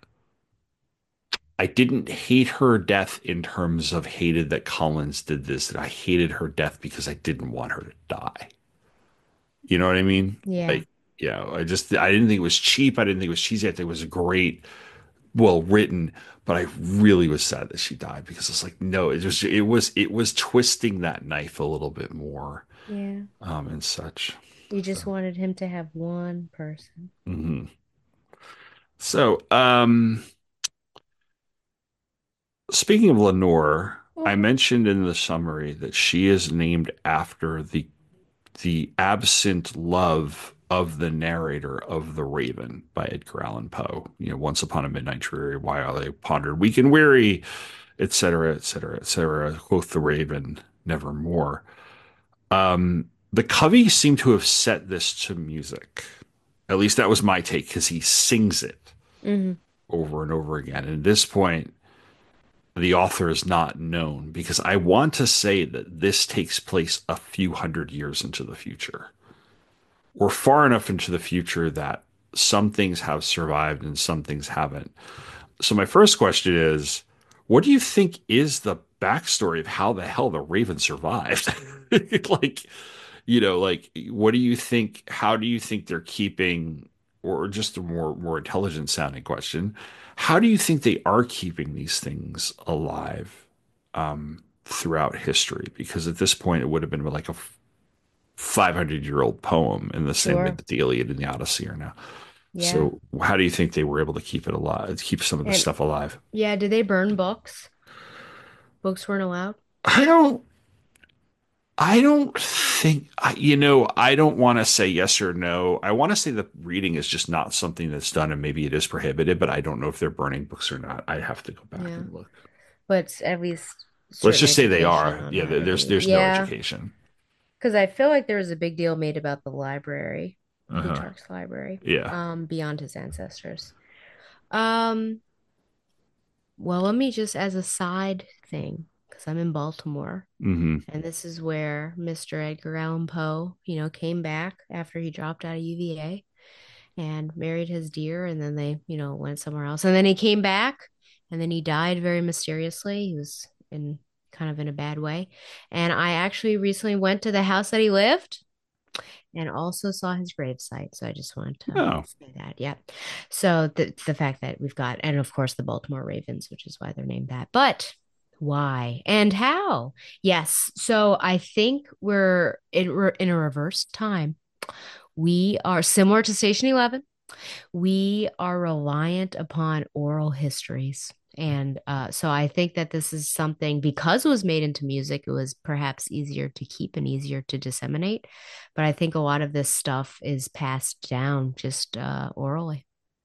I didn't hate her death in terms of hated that Collins did this. That I hated her death because I didn't want her to die. You know what I mean? Yeah. Like, yeah, I just I didn't think it was cheap. I didn't think it was cheesy. I think it was great, well written, but I really was sad that she died because it's like no, it was it was it was twisting that knife a little bit more, Yeah. um, and such. You just So, wanted him to have one person. mhm. So, um, speaking of Lenore, I Mhm. mentioned in the summary that she is named after the the absent love of the narrator of The Raven by Edgar Allan Poe. You know, Once Upon a Midnight Dreary, while they pondered weak and weary, et cetera, et cetera, et cetera. Quoth the Raven, nevermore. Um, the Covey seemed to have set this to music. At least that was my take, because he sings it Mhm. over and over again. And at this point, the author is not known because I want to say that this takes place a few hundred years into the future. We're far enough into the future that some things have survived and some things haven't. So my first question is, what do you think is the backstory of how the hell the Raven survived? Like, you know, like what do you think? How do you think they're keeping, or just a more more intelligent sounding question, how do you think they are keeping these things alive um, throughout history? Because at this point, it would have been like a five hundred year old poem in the same way Sure. that the Iliad and the Odyssey are now. Yeah. So, how do you think they were able to keep it alive, keep some of this And stuff alive? yeah, did they burn books? Books weren't allowed? I don't, I don't think, I- you know, I don't want to say yes or no. I want to say that reading is just not something that's done, and maybe it is prohibited, but I don't know if they're burning books or not. I have to go back Yeah. and look. But at least Let's certain just say they education are. on Yeah, how there- to there's read. there's no Yeah. education. Because I feel like there was a big deal made about the library, Uh-huh. Plutarch's library, Yeah. um, beyond his ancestors. Um, well, let me just as a side thing, because I'm in Baltimore, Hmm. and this is where Mister Edgar Allan Poe, you know, came back after he dropped out of U V A and married his dear, and then they, you know, went somewhere else. And then he came back, and then he died very mysteriously. He was in kind of in a bad way. And I actually recently went to the house that he lived and also saw his gravesite. So I just wanted to Oh, say that. Yeah. So the the fact that we've got, and of course the Baltimore Ravens, which is why they're named that. But why and how? Yes. So I think we're in, we're in a reverse time. We are similar to Station eleven. We are reliant upon oral histories And uh, so I think that this is something, because it was made into music, it was perhaps easier to keep and easier to disseminate. But I think a lot of this stuff is passed down just uh, orally.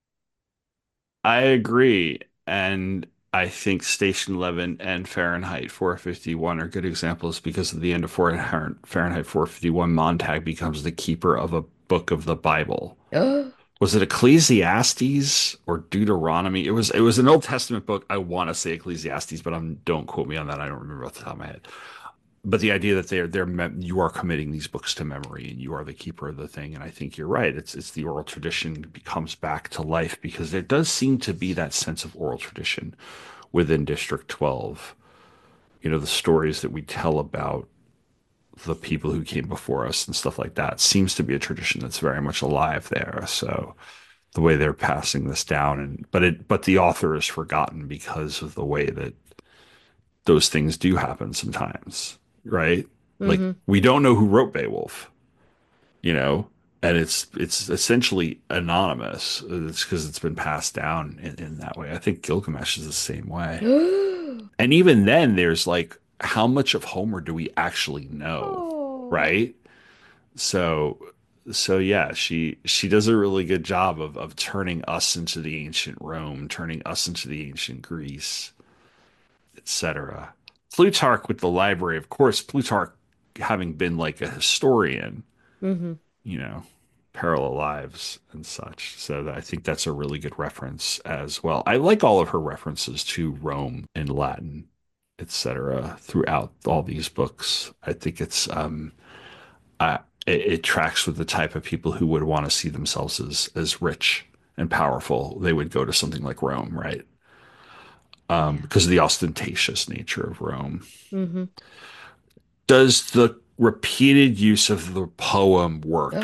I agree. And I think Station Eleven and Fahrenheit four fifty-one are good examples because at the end of Fahrenheit four fifty-one, Montag becomes the keeper of a book of the Bible. Was it Ecclesiastes or Deuteronomy? It was it was an Old Testament book. I want to say Ecclesiastes, but I'm don't quote me on that. I don't remember off the top of my head. But the idea that they're they're you are committing these books to memory and you are the keeper of the thing. And I think you're right. It's it's the oral tradition comes back to life because there does seem to be that sense of oral tradition within District twelve. You know, the stories that we tell about the people who came before us and stuff like that seems to be a tradition that's very much alive there. So the way they're passing this down and but it but the author is forgotten because of the way that those things do happen sometimes, right? Like Mm-hmm. we don't know who wrote Beowulf, you know, and it's it's essentially anonymous. It's because it's been passed down in, in that way. I think Gilgamesh is the same way. And even then, there's like, how much of Homer do we actually know, Oh. right? So, so yeah, she she does a really good job of of turning us into the ancient Rome, turning us into the ancient Greece, et cetera. Plutarch with the library, of course, Plutarch having been like a historian, Mm-hmm. you know, parallel lives and such. So that, I think that's a really good reference as well. I like all of her references to Rome in Latin, et cetera, throughout all these books. I think it's um, uh, it, it tracks with the type of people who would want to see themselves as as rich and powerful. They would go to something like Rome, right? Um, Yeah. because of the ostentatious nature of Rome. Mm-hmm. Does the repeated use of the poem work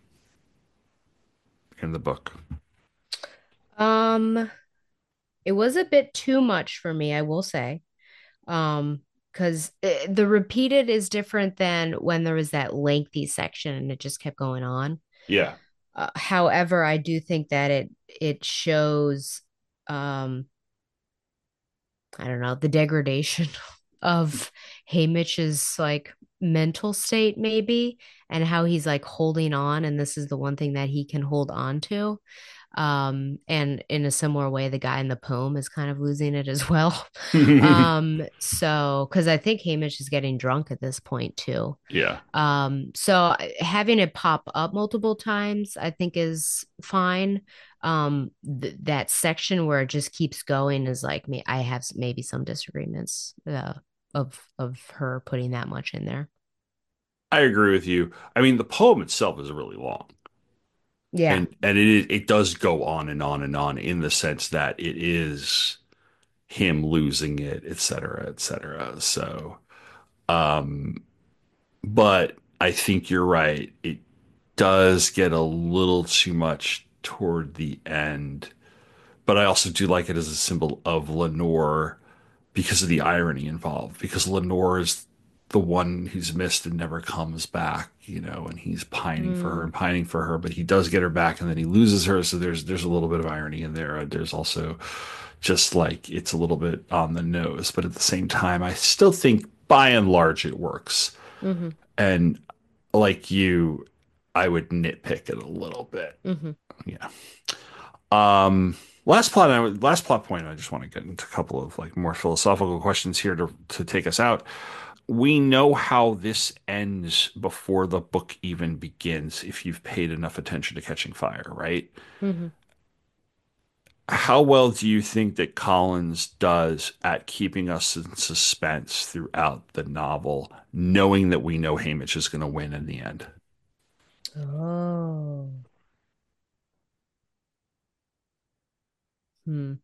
in the book? Um, it was a bit too much for me, I will say. Um, because the repeated is different than when there was that lengthy section and it just kept going on. Yeah. Uh, however, I do think that it it shows, um, I don't know, the degradation of Haymitch's like mental state, maybe, and how he's like holding on, and this is the one thing that he can hold on to. Um, and in a similar way, the guy in the poem is kind of losing it as well. Um, so because I think Haymitch is getting drunk at this point too. Yeah. Um, so having it pop up multiple times, I think is fine. Um, th that section where it just keeps going is like me. I have s- maybe some disagreements uh, of of her putting that much in there. I agree with you. I mean, the poem itself is really long. Yeah. And and it it does go on and on and on in the sense that it is him losing it, et cetera, et cetera. So, um, but I think you're right. It does get a little too much toward the end. But I also do like it as a symbol of Lenore because of the irony involved, because Lenore is the one who's missed and never comes back, you know, and he's pining for her Mm. and pining for her, but he does get her back and then he loses her. So there's there's a little bit of irony in there. There's also just like it's a little bit on the nose, but at the same time, I still think by and large it works. Mm-hmm. And like you, I would nitpick it a little bit. Mm-hmm. Yeah. Um, last plot, I would- last plot point. I just want to get into a couple of like more philosophical questions here to to take us out. We know how this ends before the book even begins. If you've paid enough attention to Catching Fire, right? Mm-hmm. How well do you think that Collins does at keeping us in suspense throughout the novel, knowing that we know Haymitch is going to win in the end? Oh. Hmm.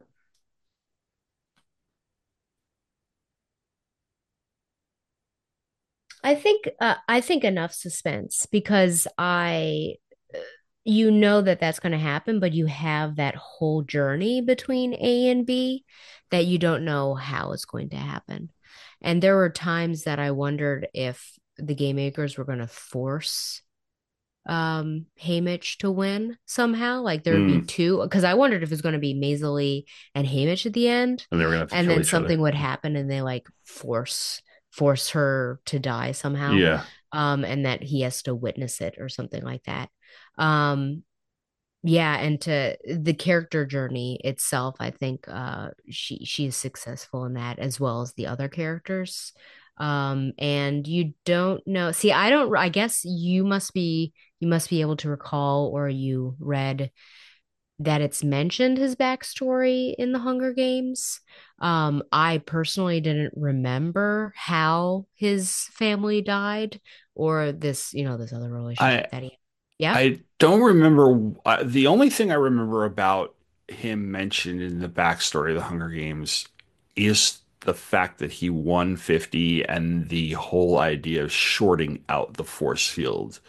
I think uh, I think enough suspense because I uh, you know that that's going to happen, but you have that whole journey between A and B that you don't know how it's going to happen. And there were times that I wondered if the game makers were going to force um Haymitch to win somehow. Like there would be Mm. two, because I wondered if it was going to be Maisie and Haymitch at the end, And they were gonna have to and kill then each other. something would happen and they like force force her to die somehow. Yeah. Um, and that he has to witness it or something like that. Um, yeah, and to the character journey itself, I think uh she she is successful in that as well as the other characters. Um, and you don't know. See, I don't I guess you must be you must be able to recall, or you read that it's mentioned his backstory in the Hunger Games. Um, I personally didn't remember how his family died, or this, you know, this other I relationship that he. Yeah. I don't remember. Uh, the only thing I remember about him mentioned in the backstory of the Hunger Games is the fact that he won fifty and the whole idea of shorting out the force field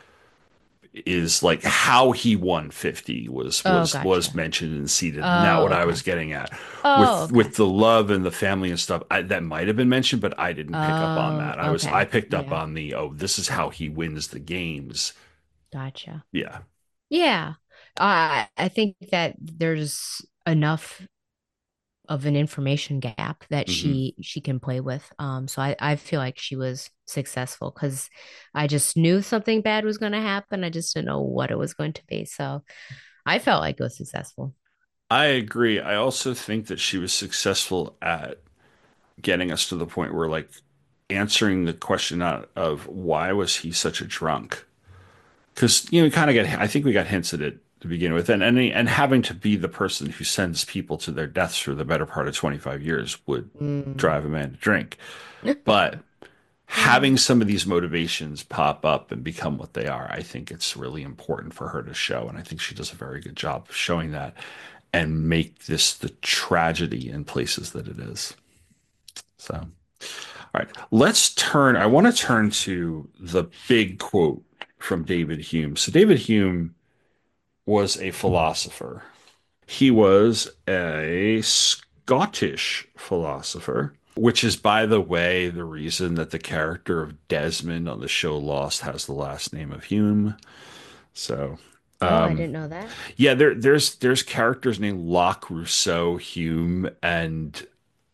is like how he won fifty was Oh, was was gotcha. mentioned and seated. Not Oh, what I was okay. getting at Oh, with okay. with the love and the family and stuff. I, that might have been mentioned, but I didn't pick up on Oh, that. I was I okay. picked up Yeah. on the, oh, this is how he wins the games. Gotcha. Yeah. Yeah. I I think that there's enough of an information gap that Hmm. she she can play with. Um, so I I feel like she was successful because I just knew something bad was going to happen. I just didn't know what it was going to be. So I felt like it was successful. I agree. I also think that she was successful at getting us to the point where, like, answering the question out of why was he such a drunk? Because, you know, we kind of get, I think we got hints at it to begin with, and and and having to be the person who sends people to their deaths for the better part of twenty-five years would Mm. drive a man to drink. But having some of these motivations pop up and become what they are, I think it's really important for her to show. And I think she does a very good job of showing that and make this the tragedy in places that it is. So, all right, let's turn. I want to turn to the big quote from David Hume. So, David Hume was a philosopher. He was a Scottish philosopher, which is, by the way, the reason that the character of Desmond on the show Lost has the last name of Hume. So, Oh, I um, didn't know that. yeah, there, there's there's characters named Locke, Rousseau, Hume, and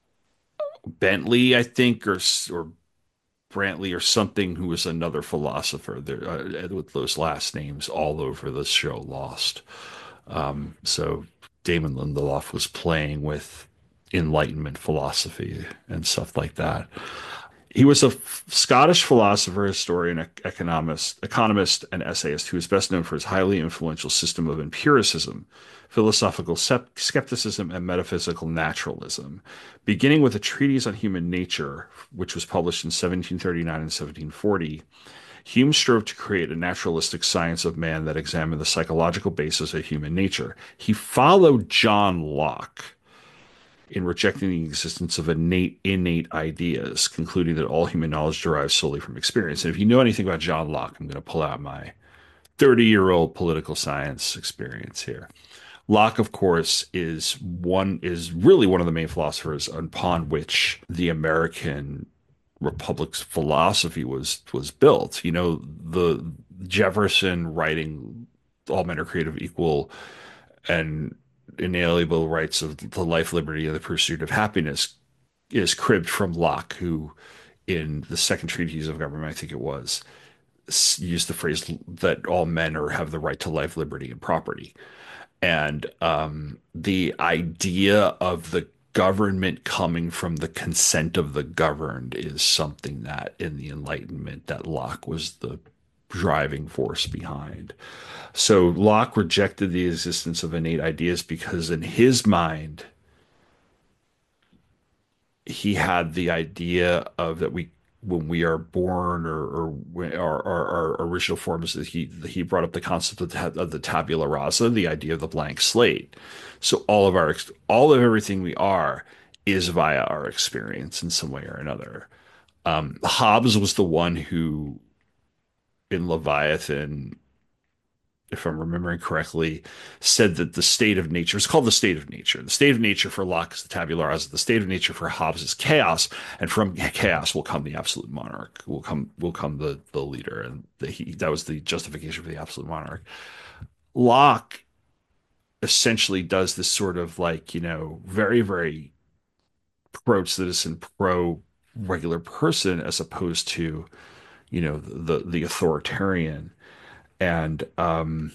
Bentley, I think, or or Brantley or something, who was another philosopher there uh, with those last names all over the show Lost. Um, so Damon Lindelof was playing with Enlightenment philosophy and stuff like that. He was a f- Scottish philosopher, historian, ec- economist, economist, and essayist who is best known for his highly influential system of empiricism, philosophical sep- skepticism, and metaphysical naturalism. Beginning with a treatise on human nature, which was published in seventeen thirty-nine and seventeen forty, Hume strove to create a naturalistic science of man that examined the psychological basis of human nature. He followed John Locke in rejecting the existence of innate innate ideas, concluding that all human knowledge derives solely from experience. And if you know anything about John Locke, I'm going to pull out my thirty-year-old political science experience here. Locke, of course, is one is really one of the main philosophers upon which the American Republic's philosophy was was built. You know, the Jefferson writing all men are created equal and inalienable rights of the life, liberty, and the pursuit of happiness is cribbed from Locke, who, in the Second Treatise of Government, I think it was, used the phrase that all men are have the right to life, liberty, and property. And um, the idea of the government coming from the consent of the governed is something that in the Enlightenment that Locke was the driving force behind. So Locke rejected the existence of innate ideas because in his mind he had the idea of that we when we are born or or our, our, our original forms that he he brought up the concept of, the, of the tabula rasa, the idea of the blank slate. So all of our all of everything we are is via our experience in some way or another. Um, Hobbes was the one who in Leviathan if I'm remembering correctly, said that the state of nature is called the state of nature. The state of nature for Locke is the tabula rasa. The state of nature for Hobbes is chaos, and from chaos will come the absolute monarch. Will come will come the the leader, and the, he, that was the justification for the absolute monarch. Locke essentially does this sort of like, you know, very very pro citizen, pro regular person, as opposed to, you know, the the authoritarian. And um,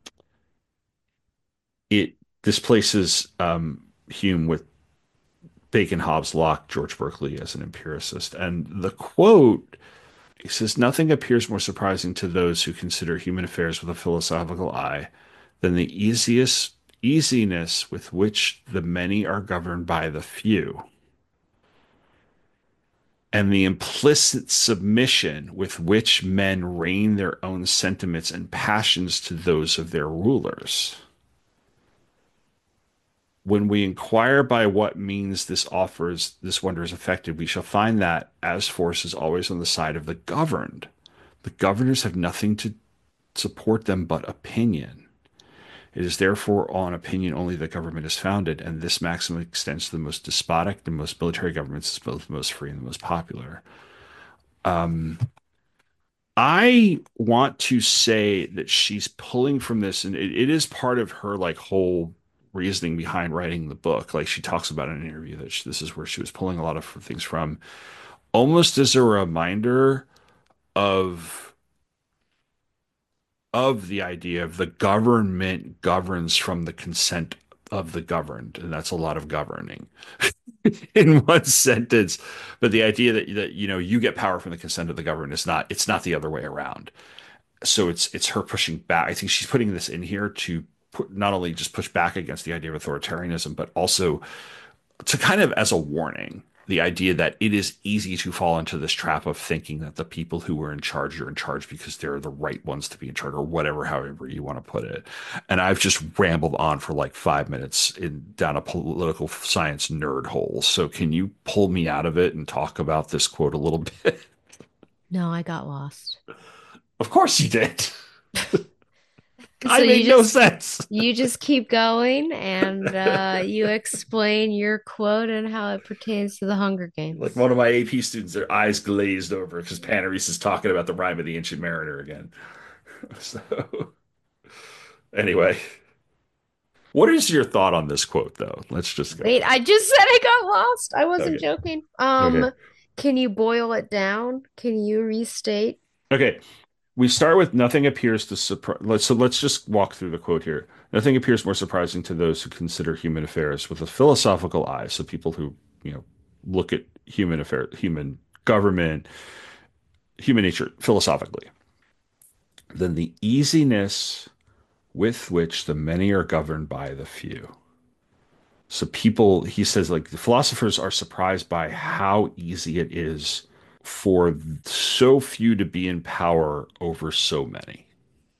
it displaces um, Hume with Bacon, Hobbes, Locke, George Berkeley as an empiricist. And the quote, he says, "Nothing appears more surprising to those who consider human affairs with a philosophical eye than the easiest easiness with which the many are governed by the few, and the implicit submission with which men rein their own sentiments and passions to those of their rulers. When we inquire by what means this offers, this wonder is effected, we shall find that, as force is always on the side of the governed, the governors have nothing to support them but opinion. It is therefore on opinion only that government is founded, and this maxim extends to the most despotic, the most military governments, as both the most free and the most popular." Um, I want to say that she's pulling from this, and it, it is part of her like whole reasoning behind writing the book. Like she talks about in an interview that she, this is where she was pulling a lot of things from, almost as a reminder of of the idea of the government governs from the consent of the governed, and that's a lot of governing in one sentence. But the idea that that you know you get power from the consent of the governed is not it's not the other way around. So it's it's her pushing back. I think she's putting this in here to put, not only just push back against the idea of authoritarianism, but also to kind of as a warning, the idea that it is easy to fall into this trap of thinking that the people who are in charge are in charge because they're the right ones to be in charge, or whatever, however you want to put it. And I've just rambled on for like five minutes in down a political science nerd hole. So can you pull me out of it and talk about this quote a little bit? No, I got lost. Of course you did. So I made you no just, sense. You just keep going and uh, you explain your quote and how it pertains to the Hunger Games. Like one of my A P students, their eyes glazed over because Paneris is talking about the rhyme of the Ancient Mariner again. So, anyway, what is your thought on this quote, though? Let's just go. Wait, I just said I got lost. I wasn't Okay. joking. Um, Okay. Can you boil it down? Can you restate? Okay. We start with nothing appears to surprise. Let's, so let's just walk through the quote here. Nothing appears more surprising to those who consider human affairs with a philosophical eye. So people who, you know, look at human affairs, human government, human nature philosophically, than the easiness with which the many are governed by the few. So people, he says, like the philosophers are surprised by how easy it is for so few to be in power over so many.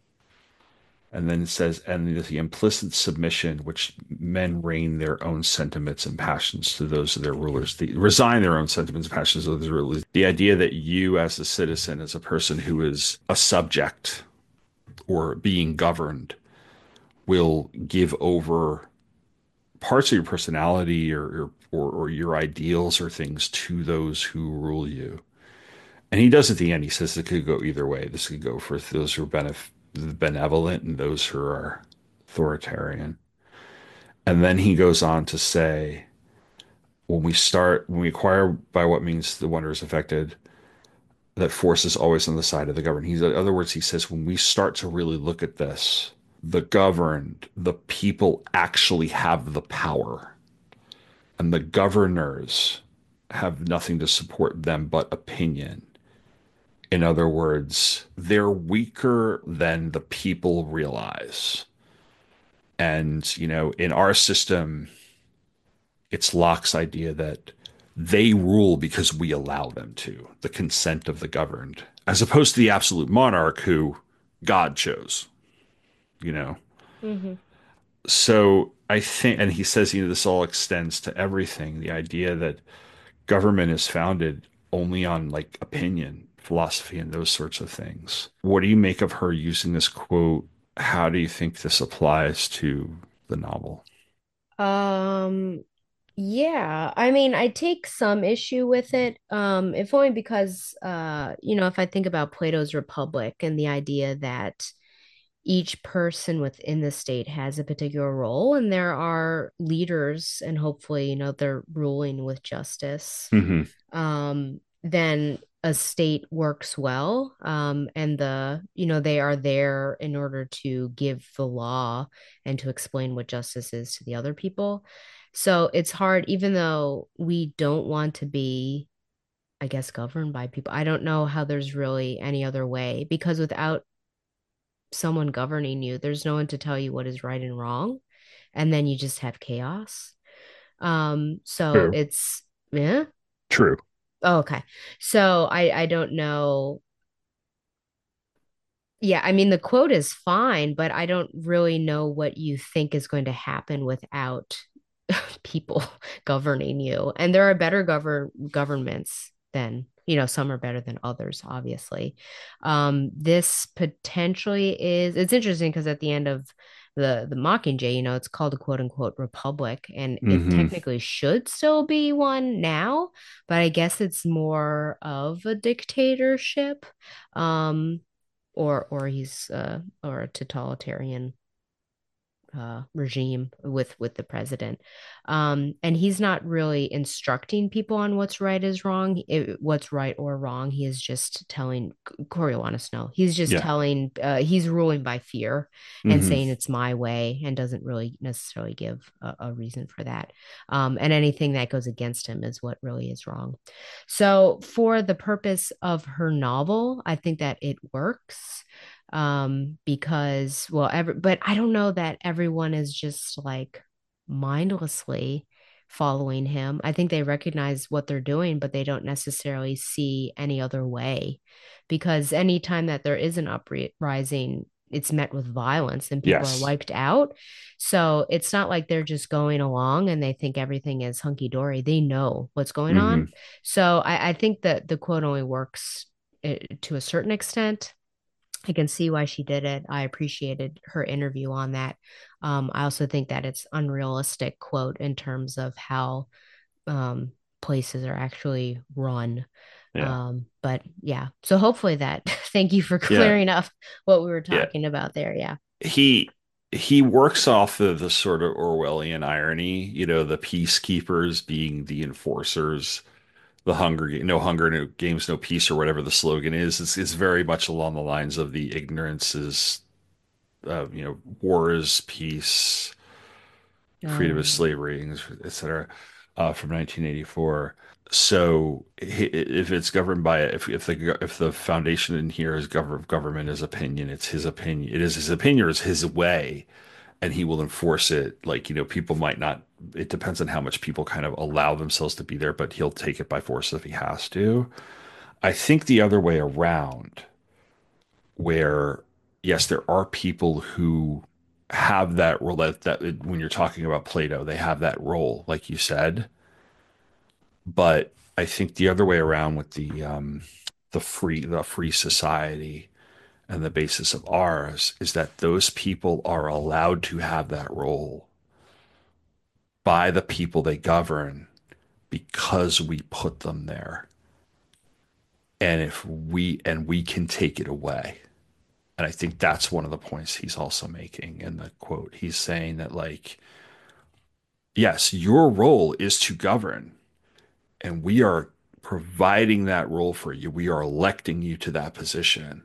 And then it says, and the implicit submission which men rein their own sentiments and passions to those of their rulers, the, resign their own sentiments and passions to those rulers. The idea that you as a citizen, as a person who is a subject or being governed, will give over parts of your personality or, or, or your ideals or things to those who rule you. And he does at the end, he says it could go either way. This could go for those who are benef- benevolent and those who are authoritarian. And then he goes on to say, when we start, when we acquire by what means the wonder is affected, that force is always on the side of the governed. He's, in other words, he says, when we start to really look at this, the governed, the people actually have the power. And the governors have nothing to support them but opinion. In other words, they're weaker than the people realize. And, you know, in our system, it's Locke's idea that they rule because we allow them to, the consent of the governed, as opposed to the absolute monarch who God chose, you know. Mm-hmm. So I think, and he says, you know, this all extends to everything. The idea that government is founded only on like opinion, philosophy, and those sorts of things. What do you make of her using this quote how do you think this applies to the novel? Um, yeah, I mean, I take some issue with it, um, if only because, uh, you know, if I think about Plato's Republic and the idea that each person within the state has a particular role, and there are leaders, and hopefully, you know, they're ruling with justice, Hmm. um, then a state works well. Um, and the, you know, they are there in order to give the law and to explain what justice is to the other people. So it's hard, even though we don't want to be, I guess, governed by people. I don't know how there's really any other way, because without someone governing you, there's no one to tell you what is right and wrong. And then you just have chaos. Um, so True. it's, yeah. True. Oh, okay. So I I don't know. Yeah, I mean the quote is fine, but I don't really know what you think is going to happen without people governing you. And there are better govern governments than, you know, some are better than others, obviously. Um, this potentially is, it's interesting because at the end of the the Mockingjay, you know, it's called a quote unquote republic, and it Hmm. technically should still be one now, but I guess it's more of a dictatorship. Um, or or he's uh or a totalitarian uh, regime with with the president, um, and he's not really instructing people on what's right is wrong, it, what's right or wrong. He is just telling Coriolanus, no, he's just Yeah. telling. Uh, he's ruling by fear and Hmm. saying it's my way, and doesn't really necessarily give a, a reason for that. Um, and anything that goes against him is what really is wrong. So, for the purpose of her novel, I think that it works, um because, well, every but I don't know that everyone is just like mindlessly following him. I think they recognize what they're doing, but they don't necessarily see any other way, because anytime that there is an uprising, it's met with violence and people are Yes. wiped out. So it's not like they're just going along and they think everything is hunky-dory. They know what's going Hmm. on. So I, I think that the quote only works, uh, to a certain extent. I can see why she did it. I appreciated her interview on that. Um, I also think that it's unrealistic quote in terms of how, um, places are actually run. Yeah. Um, but yeah, so hopefully that. Thank you for Yeah. clearing up what we were Yeah. talking about there. Yeah. He he works off of the sort of Orwellian irony, you know, the peacekeepers being the enforcers, the hunger, no hunger, no games, no peace, or whatever the slogan is. It's, it's very much along the lines of the ignorance is, uh, you know, war is peace, Oh freedom is yeah. slavery, et cetera, uh, from nineteen eighty-four. So if it's governed by if if the if the foundation in here is government government is opinion, it's his opinion. It is his opinion, or it's his way, and he will enforce it. Like, you know, people might not. It depends on how much people kind of allow themselves to be there, but he'll take it by force if he has to. I think the other way around, where yes, there are people who have that role that, that when you're talking about Plato, they have that role, like you said. But I think the other way around with the um, the free the free society and the basis of ours is that those people are allowed to have that role by the people they govern because we put them there. And if we and we can take it away. And I think that's one of the points he's also making in the quote. He's saying that, like, yes, your role is to govern, and we are providing that role for you. We are electing you to that position.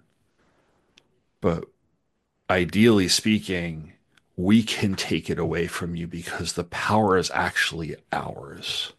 But ideally speaking, we can take it away from you because the power is actually ours.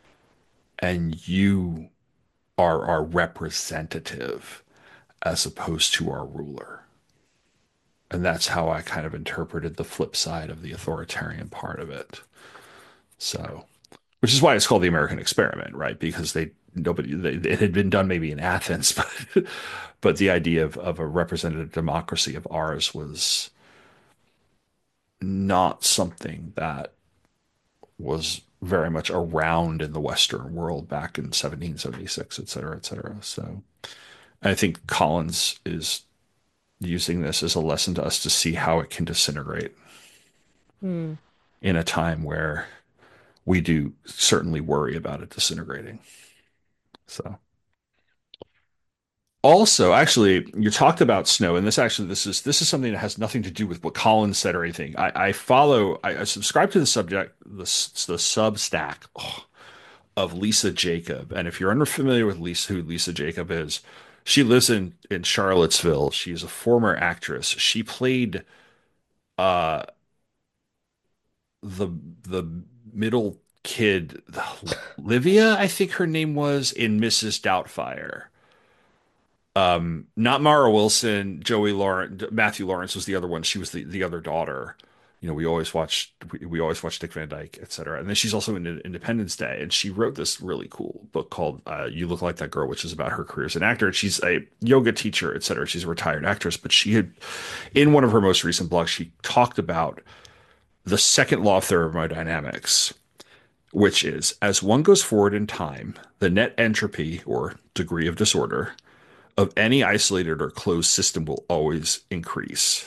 And you are our representative as opposed to our ruler. And that's how I kind of interpreted the flip side of the authoritarian part of it. So, which is why it's called the American experiment, right? Because they nobody they, it had been done maybe in Athens, but but the idea of, of a representative democracy of ours was not something that was very much around in the Western world back in seventeen seventy-six, et cetera, et cetera. So I think Collins is using this as a lesson to us to see how it can disintegrate Hmm. in a time where we do certainly worry about it disintegrating. So also, actually, you talked about snow, and this actually this is this is something that has nothing to do with what Colin said or anything. I, I follow, I, I subscribe to the subject, the the Substack oh, of Lisa Jacob, and if you're unfamiliar with Lisa, who Lisa Jacob is, she lives in in Charlottesville. She's a former actress. She played uh the the middle kid, Livia, I think her name was, in Missus Doubtfire. Um, not Mara Wilson, Joey Lawrence, Matthew Lawrence was the other one. She was the, the other daughter. You know, we always watched we, we always watched Dick Van Dyke, et cetera. And then she's also in Independence Day, and she wrote this really cool book called uh, "You Look Like That Girl," which is about her career as an actor. She's a yoga teacher, et cetera. She's a retired actress, but she had, in one of her most recent blogs, she talked about the second law of thermodynamics, which is as one goes forward in time, the net entropy or degree of disorder of any isolated or closed system will always increase.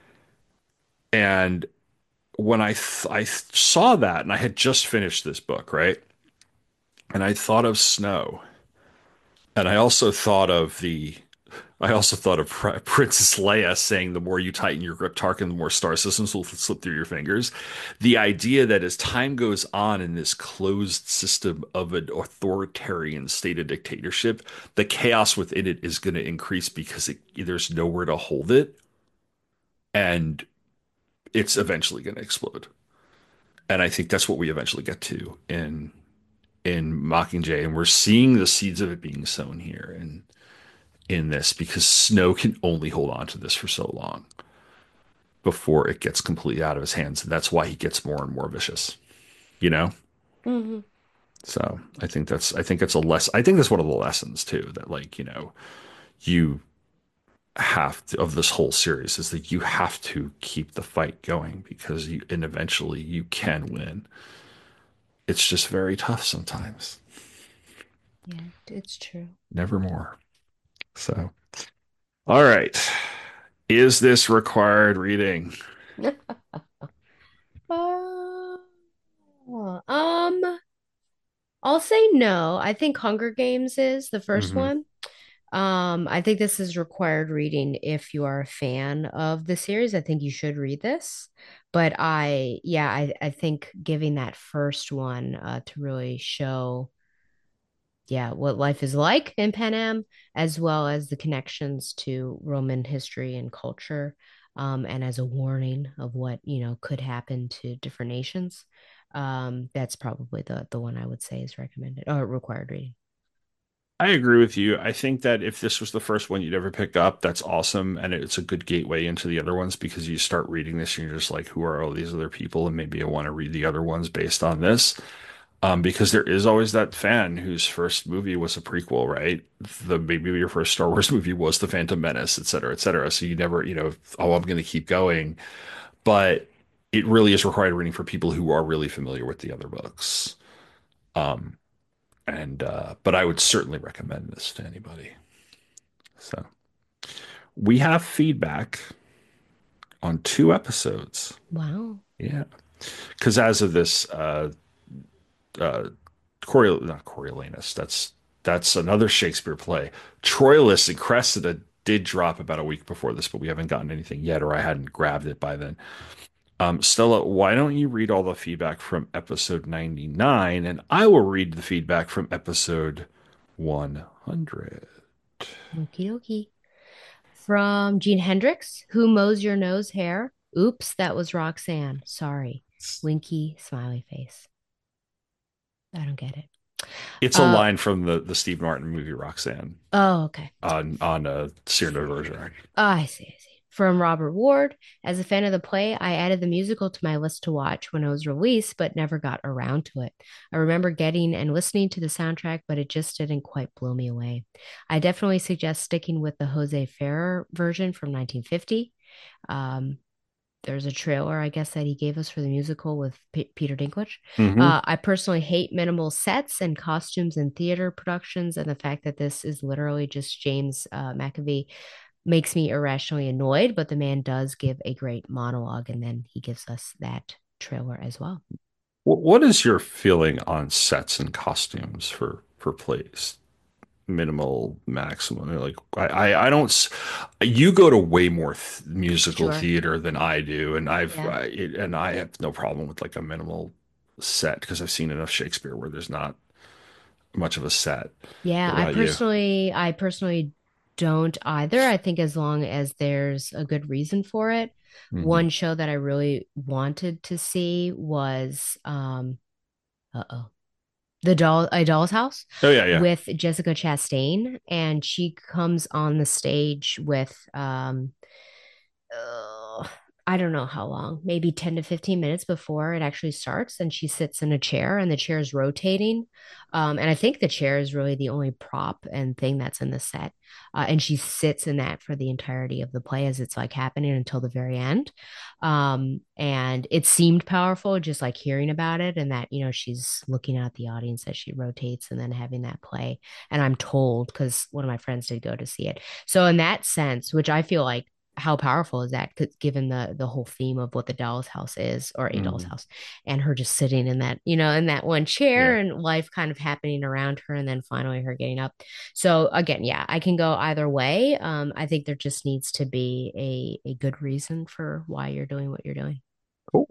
And when I th- I saw that, and I had just finished this book, right? And I thought of snow, and I also thought of the I also thought of Pr- Princess Leia saying, "The more you tighten your grip, Tarkin, the more star systems will slip through your fingers." The idea that as time goes on in this closed system of an authoritarian state of dictatorship, the chaos within it is going to increase because it, there's nowhere to hold it, and it's eventually going to explode. And I think that's what we eventually get to in in Mockingjay, and we're seeing the seeds of it being sown here, and in this because Snow can only hold on to this for so long before it gets completely out of his hands. And that's why he gets more and more vicious, you know? Hmm. So I think that's, I think it's a less, I think that's one of the lessons too, that like, you know, you have to, of this whole series is that you have to keep the fight going because you, and eventually you can win. It's just very tough sometimes. Yeah, it's true. Nevermore. So, all right. Is this required reading? Uh, um, I'll say no. I think Hunger Games is the first Mm-hmm. one. Um, I think this is required reading if you are a fan of the series. I think you should read this. But I, yeah, I, I think giving that first one uh, to really show, yeah, what life is like in Pan Am, as well as the connections to Roman history and culture, um, and as a warning of what, you know, could happen to different nations. Um, that's probably the the one I would say is recommended or required reading. I agree with you. I think that if this was the first one you'd ever pick up, that's awesome. And it's a good gateway into the other ones because you start reading this and you're just like, who are all these other people? And maybe I want to read the other ones based on this. Um, because there is always that fan whose first movie was a prequel, right? The maybe your first Star Wars movie was The Phantom Menace, et cetera, et cetera. So you never, you know, oh, I'm going to keep going. But it really is required reading for people who are really familiar with the other books. Um, and uh, but I would certainly recommend this to anybody. So we have feedback on two episodes. Wow. Yeah, because as of this, uh, uh, Corey, not Coriolanus. That's that's another Shakespeare play. Troilus and Cressida did drop about a week before this, but we haven't gotten anything yet, or I hadn't grabbed it by then. Um, Stella, why don't you read all the feedback from episode ninety-nine, and I will read the feedback from episode one hundred. Okie dokie. From Gene Hendricks, who mows your nose hair? Oops, that was Roxanne. Sorry. Winky smiley face. I don't get it. It's a Uh, line from the the Steve Martin movie Roxanne oh, okay. on on a Cyrano de Bergerac. Oh, I see, I see. From Robert Ward, as a fan of the play, I added the musical to my list to watch when it was released, but never got around to it. I remember getting and listening to the soundtrack, but it just didn't quite blow me away. I definitely suggest sticking with the Jose Ferrer version from nineteen fifty. Um, there's a trailer, I guess, that he gave us for the musical with P- Peter Dinklage. Mm-hmm. Uh, I personally hate minimal sets and costumes in theater productions, and the fact that this is literally just James uh, McAvee makes me irrationally annoyed, but the man does give a great monologue, and then he gives us that trailer as well. What is your feeling on sets and costumes for for plays? Minimal, maximum. Like I, I, I don't. You go to way more th musical Sure. theater than I do, and I've Yeah. I, it, and I have no problem with like a minimal set because I've seen enough Shakespeare where there's not much of a set. Yeah, What I about you? personally I personally don't either. I think as long as there's a good reason for it. Hmm. One show that I really wanted to see was um uh-oh. The doll A Doll's House Oh yeah, yeah. with Jessica Chastain, and she comes on the stage with um uh, I don't know how long, maybe ten to fifteen minutes before it actually starts. And she sits in a chair and the chair is rotating. Um, and I think the chair is really the only prop and thing that's in the set. Uh, and she sits in that for the entirety of the play as it's like happening until the very end. Um, and it seemed powerful just like hearing about it and that, you know, she's looking at the audience as she rotates and then having that play. And I'm told because one of my friends did go to see it. So, in that sense, which I feel like how powerful is that given the the whole theme of what the doll's house is or a doll's Hmm. house and her just sitting in that you know in that one chair Yeah. and life kind of happening around her and then finally her getting up. So again, yeah, I can go either way. um I think there just needs to be a a good reason for why you're doing what you're doing. Cool.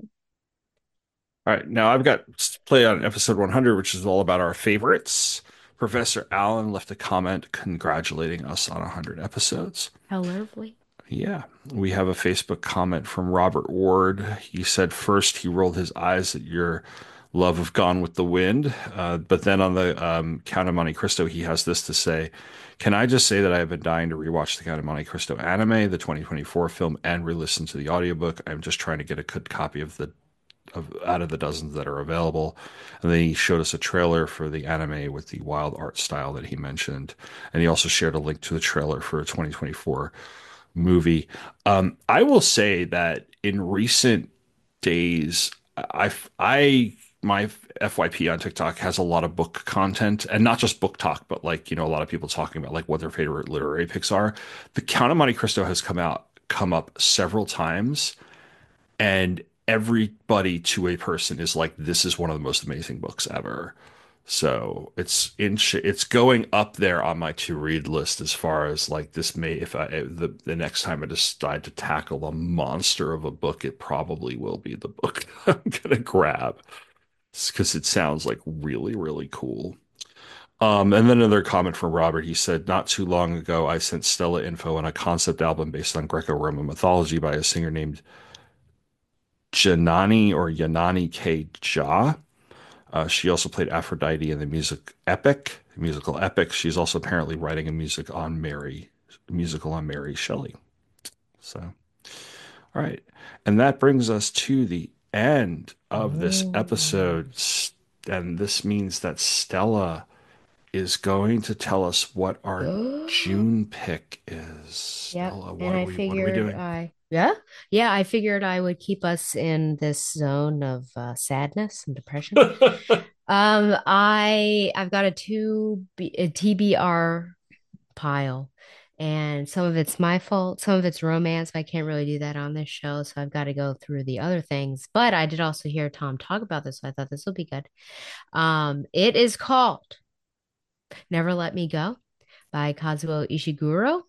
All right, now I've got play on episode one hundred, which is all about our favorites. Professor Allen left a comment congratulating us on one hundred episodes. How lovely. Yeah, we have a Facebook comment from Robert Ward. He said first he rolled his eyes at your love of Gone with the Wind, uh, but then on the um, Count of Monte Cristo, he has this to say. Can I just say that I have been dying to rewatch the Count of Monte Cristo anime, the twenty twenty-four film, and re-listen to the audiobook. I'm just trying to get a good copy of the of out of the dozens that are available. And then he showed us a trailer for the anime with the wild art style that he mentioned. And he also shared a link to the trailer for a twenty twenty-four movie. Um, I will say that in recent days, I, I, my F Y P on TikTok has a lot of book content and not just book talk, but like, you know, a lot of people talking about like what their favorite literary picks are. The Count of Monte Cristo has come out, come up several times, and everybody to a person is like, this is one of the most amazing books ever. So it's in it's going up there on my to read list as far as like this may if I the the next time I decide to tackle a monster of a book, it probably will be the book I'm gonna grab because it sounds like really really cool. Um, and then another comment from Robert. He said, not too long ago, I sent Stella info on a concept album based on Greco-Roman mythology by a singer named Janani or Yanani K. Jah. Uh, she also played Aphrodite in the music epic, musical epic. She's also apparently writing a music on Mary, musical on Mary Shelley. So, all right. And that brings us to the end of this Oh. episode. And this means that Stella is going to tell us what our June pick is. Yep. Stella, what And are I we what are we figured doing? I, yeah, yeah, I figured I would keep us in this zone of uh, sadness and depression. Um, I I've got a two B, a T B R pile, and some of it's my fault, some of it's romance. I can't really do that on this show, so I've got to go through the other things. But I did also hear Tom talk about this, so I thought this will be good. Um, it is called Never Let Me Go by Kazuo Ishiguro.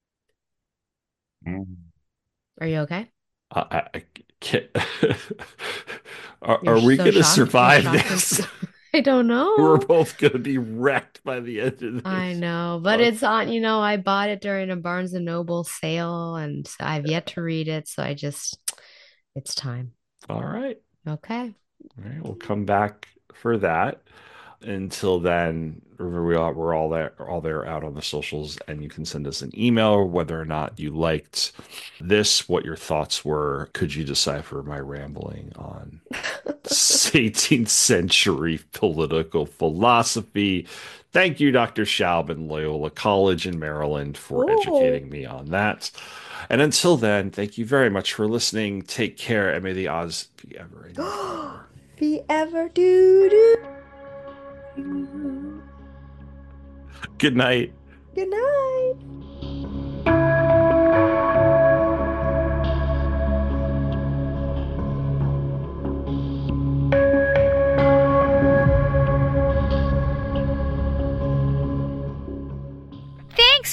Are you okay? I, I can't. Are, You're are we so going to shocked. You're survive shocked. And this? I don't We're know. both going to be wrecked by the end of I this. know, but Fuck. it's on, you know, I bought it during a Barnes and Noble sale and I've yet to read it, so I just it's time. All right. Okay. All right. We'll come back for that. Until then, remember we are, we're all there, all there out on the socials, and you can send us an email whether or not you liked this, what your thoughts were. Could you decipher my rambling on eighteenth century political philosophy? Thank you, Doctor Schaub and Loyola College in Maryland, for Oh. educating me on that. And until then, thank you very much for listening. Take care, and may the odds be ever in your favor. Be ever do do. Good night. Good night.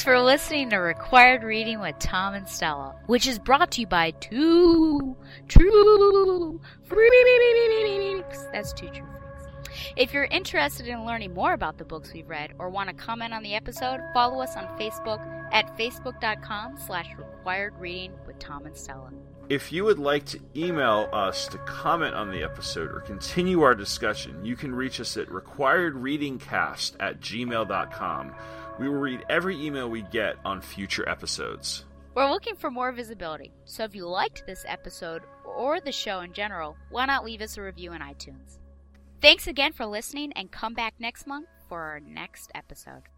for listening to Required Reading with Tom and Stella, which is brought to you by two true freaks. That's two true freaks. If you're interested in learning more about the books we've read or want to comment on the episode, follow us on Facebook at facebook.com slash required reading with Tom and Stella. If you would like to email us to comment on the episode or continue our discussion, you can reach us at requiredreadingcast at gmail dot com. We will read every email we get on future episodes. We're looking for more visibility, so if you liked this episode or the show in general, why not leave us a review in iTunes? Thanks again for listening, and come back next month for our next episode.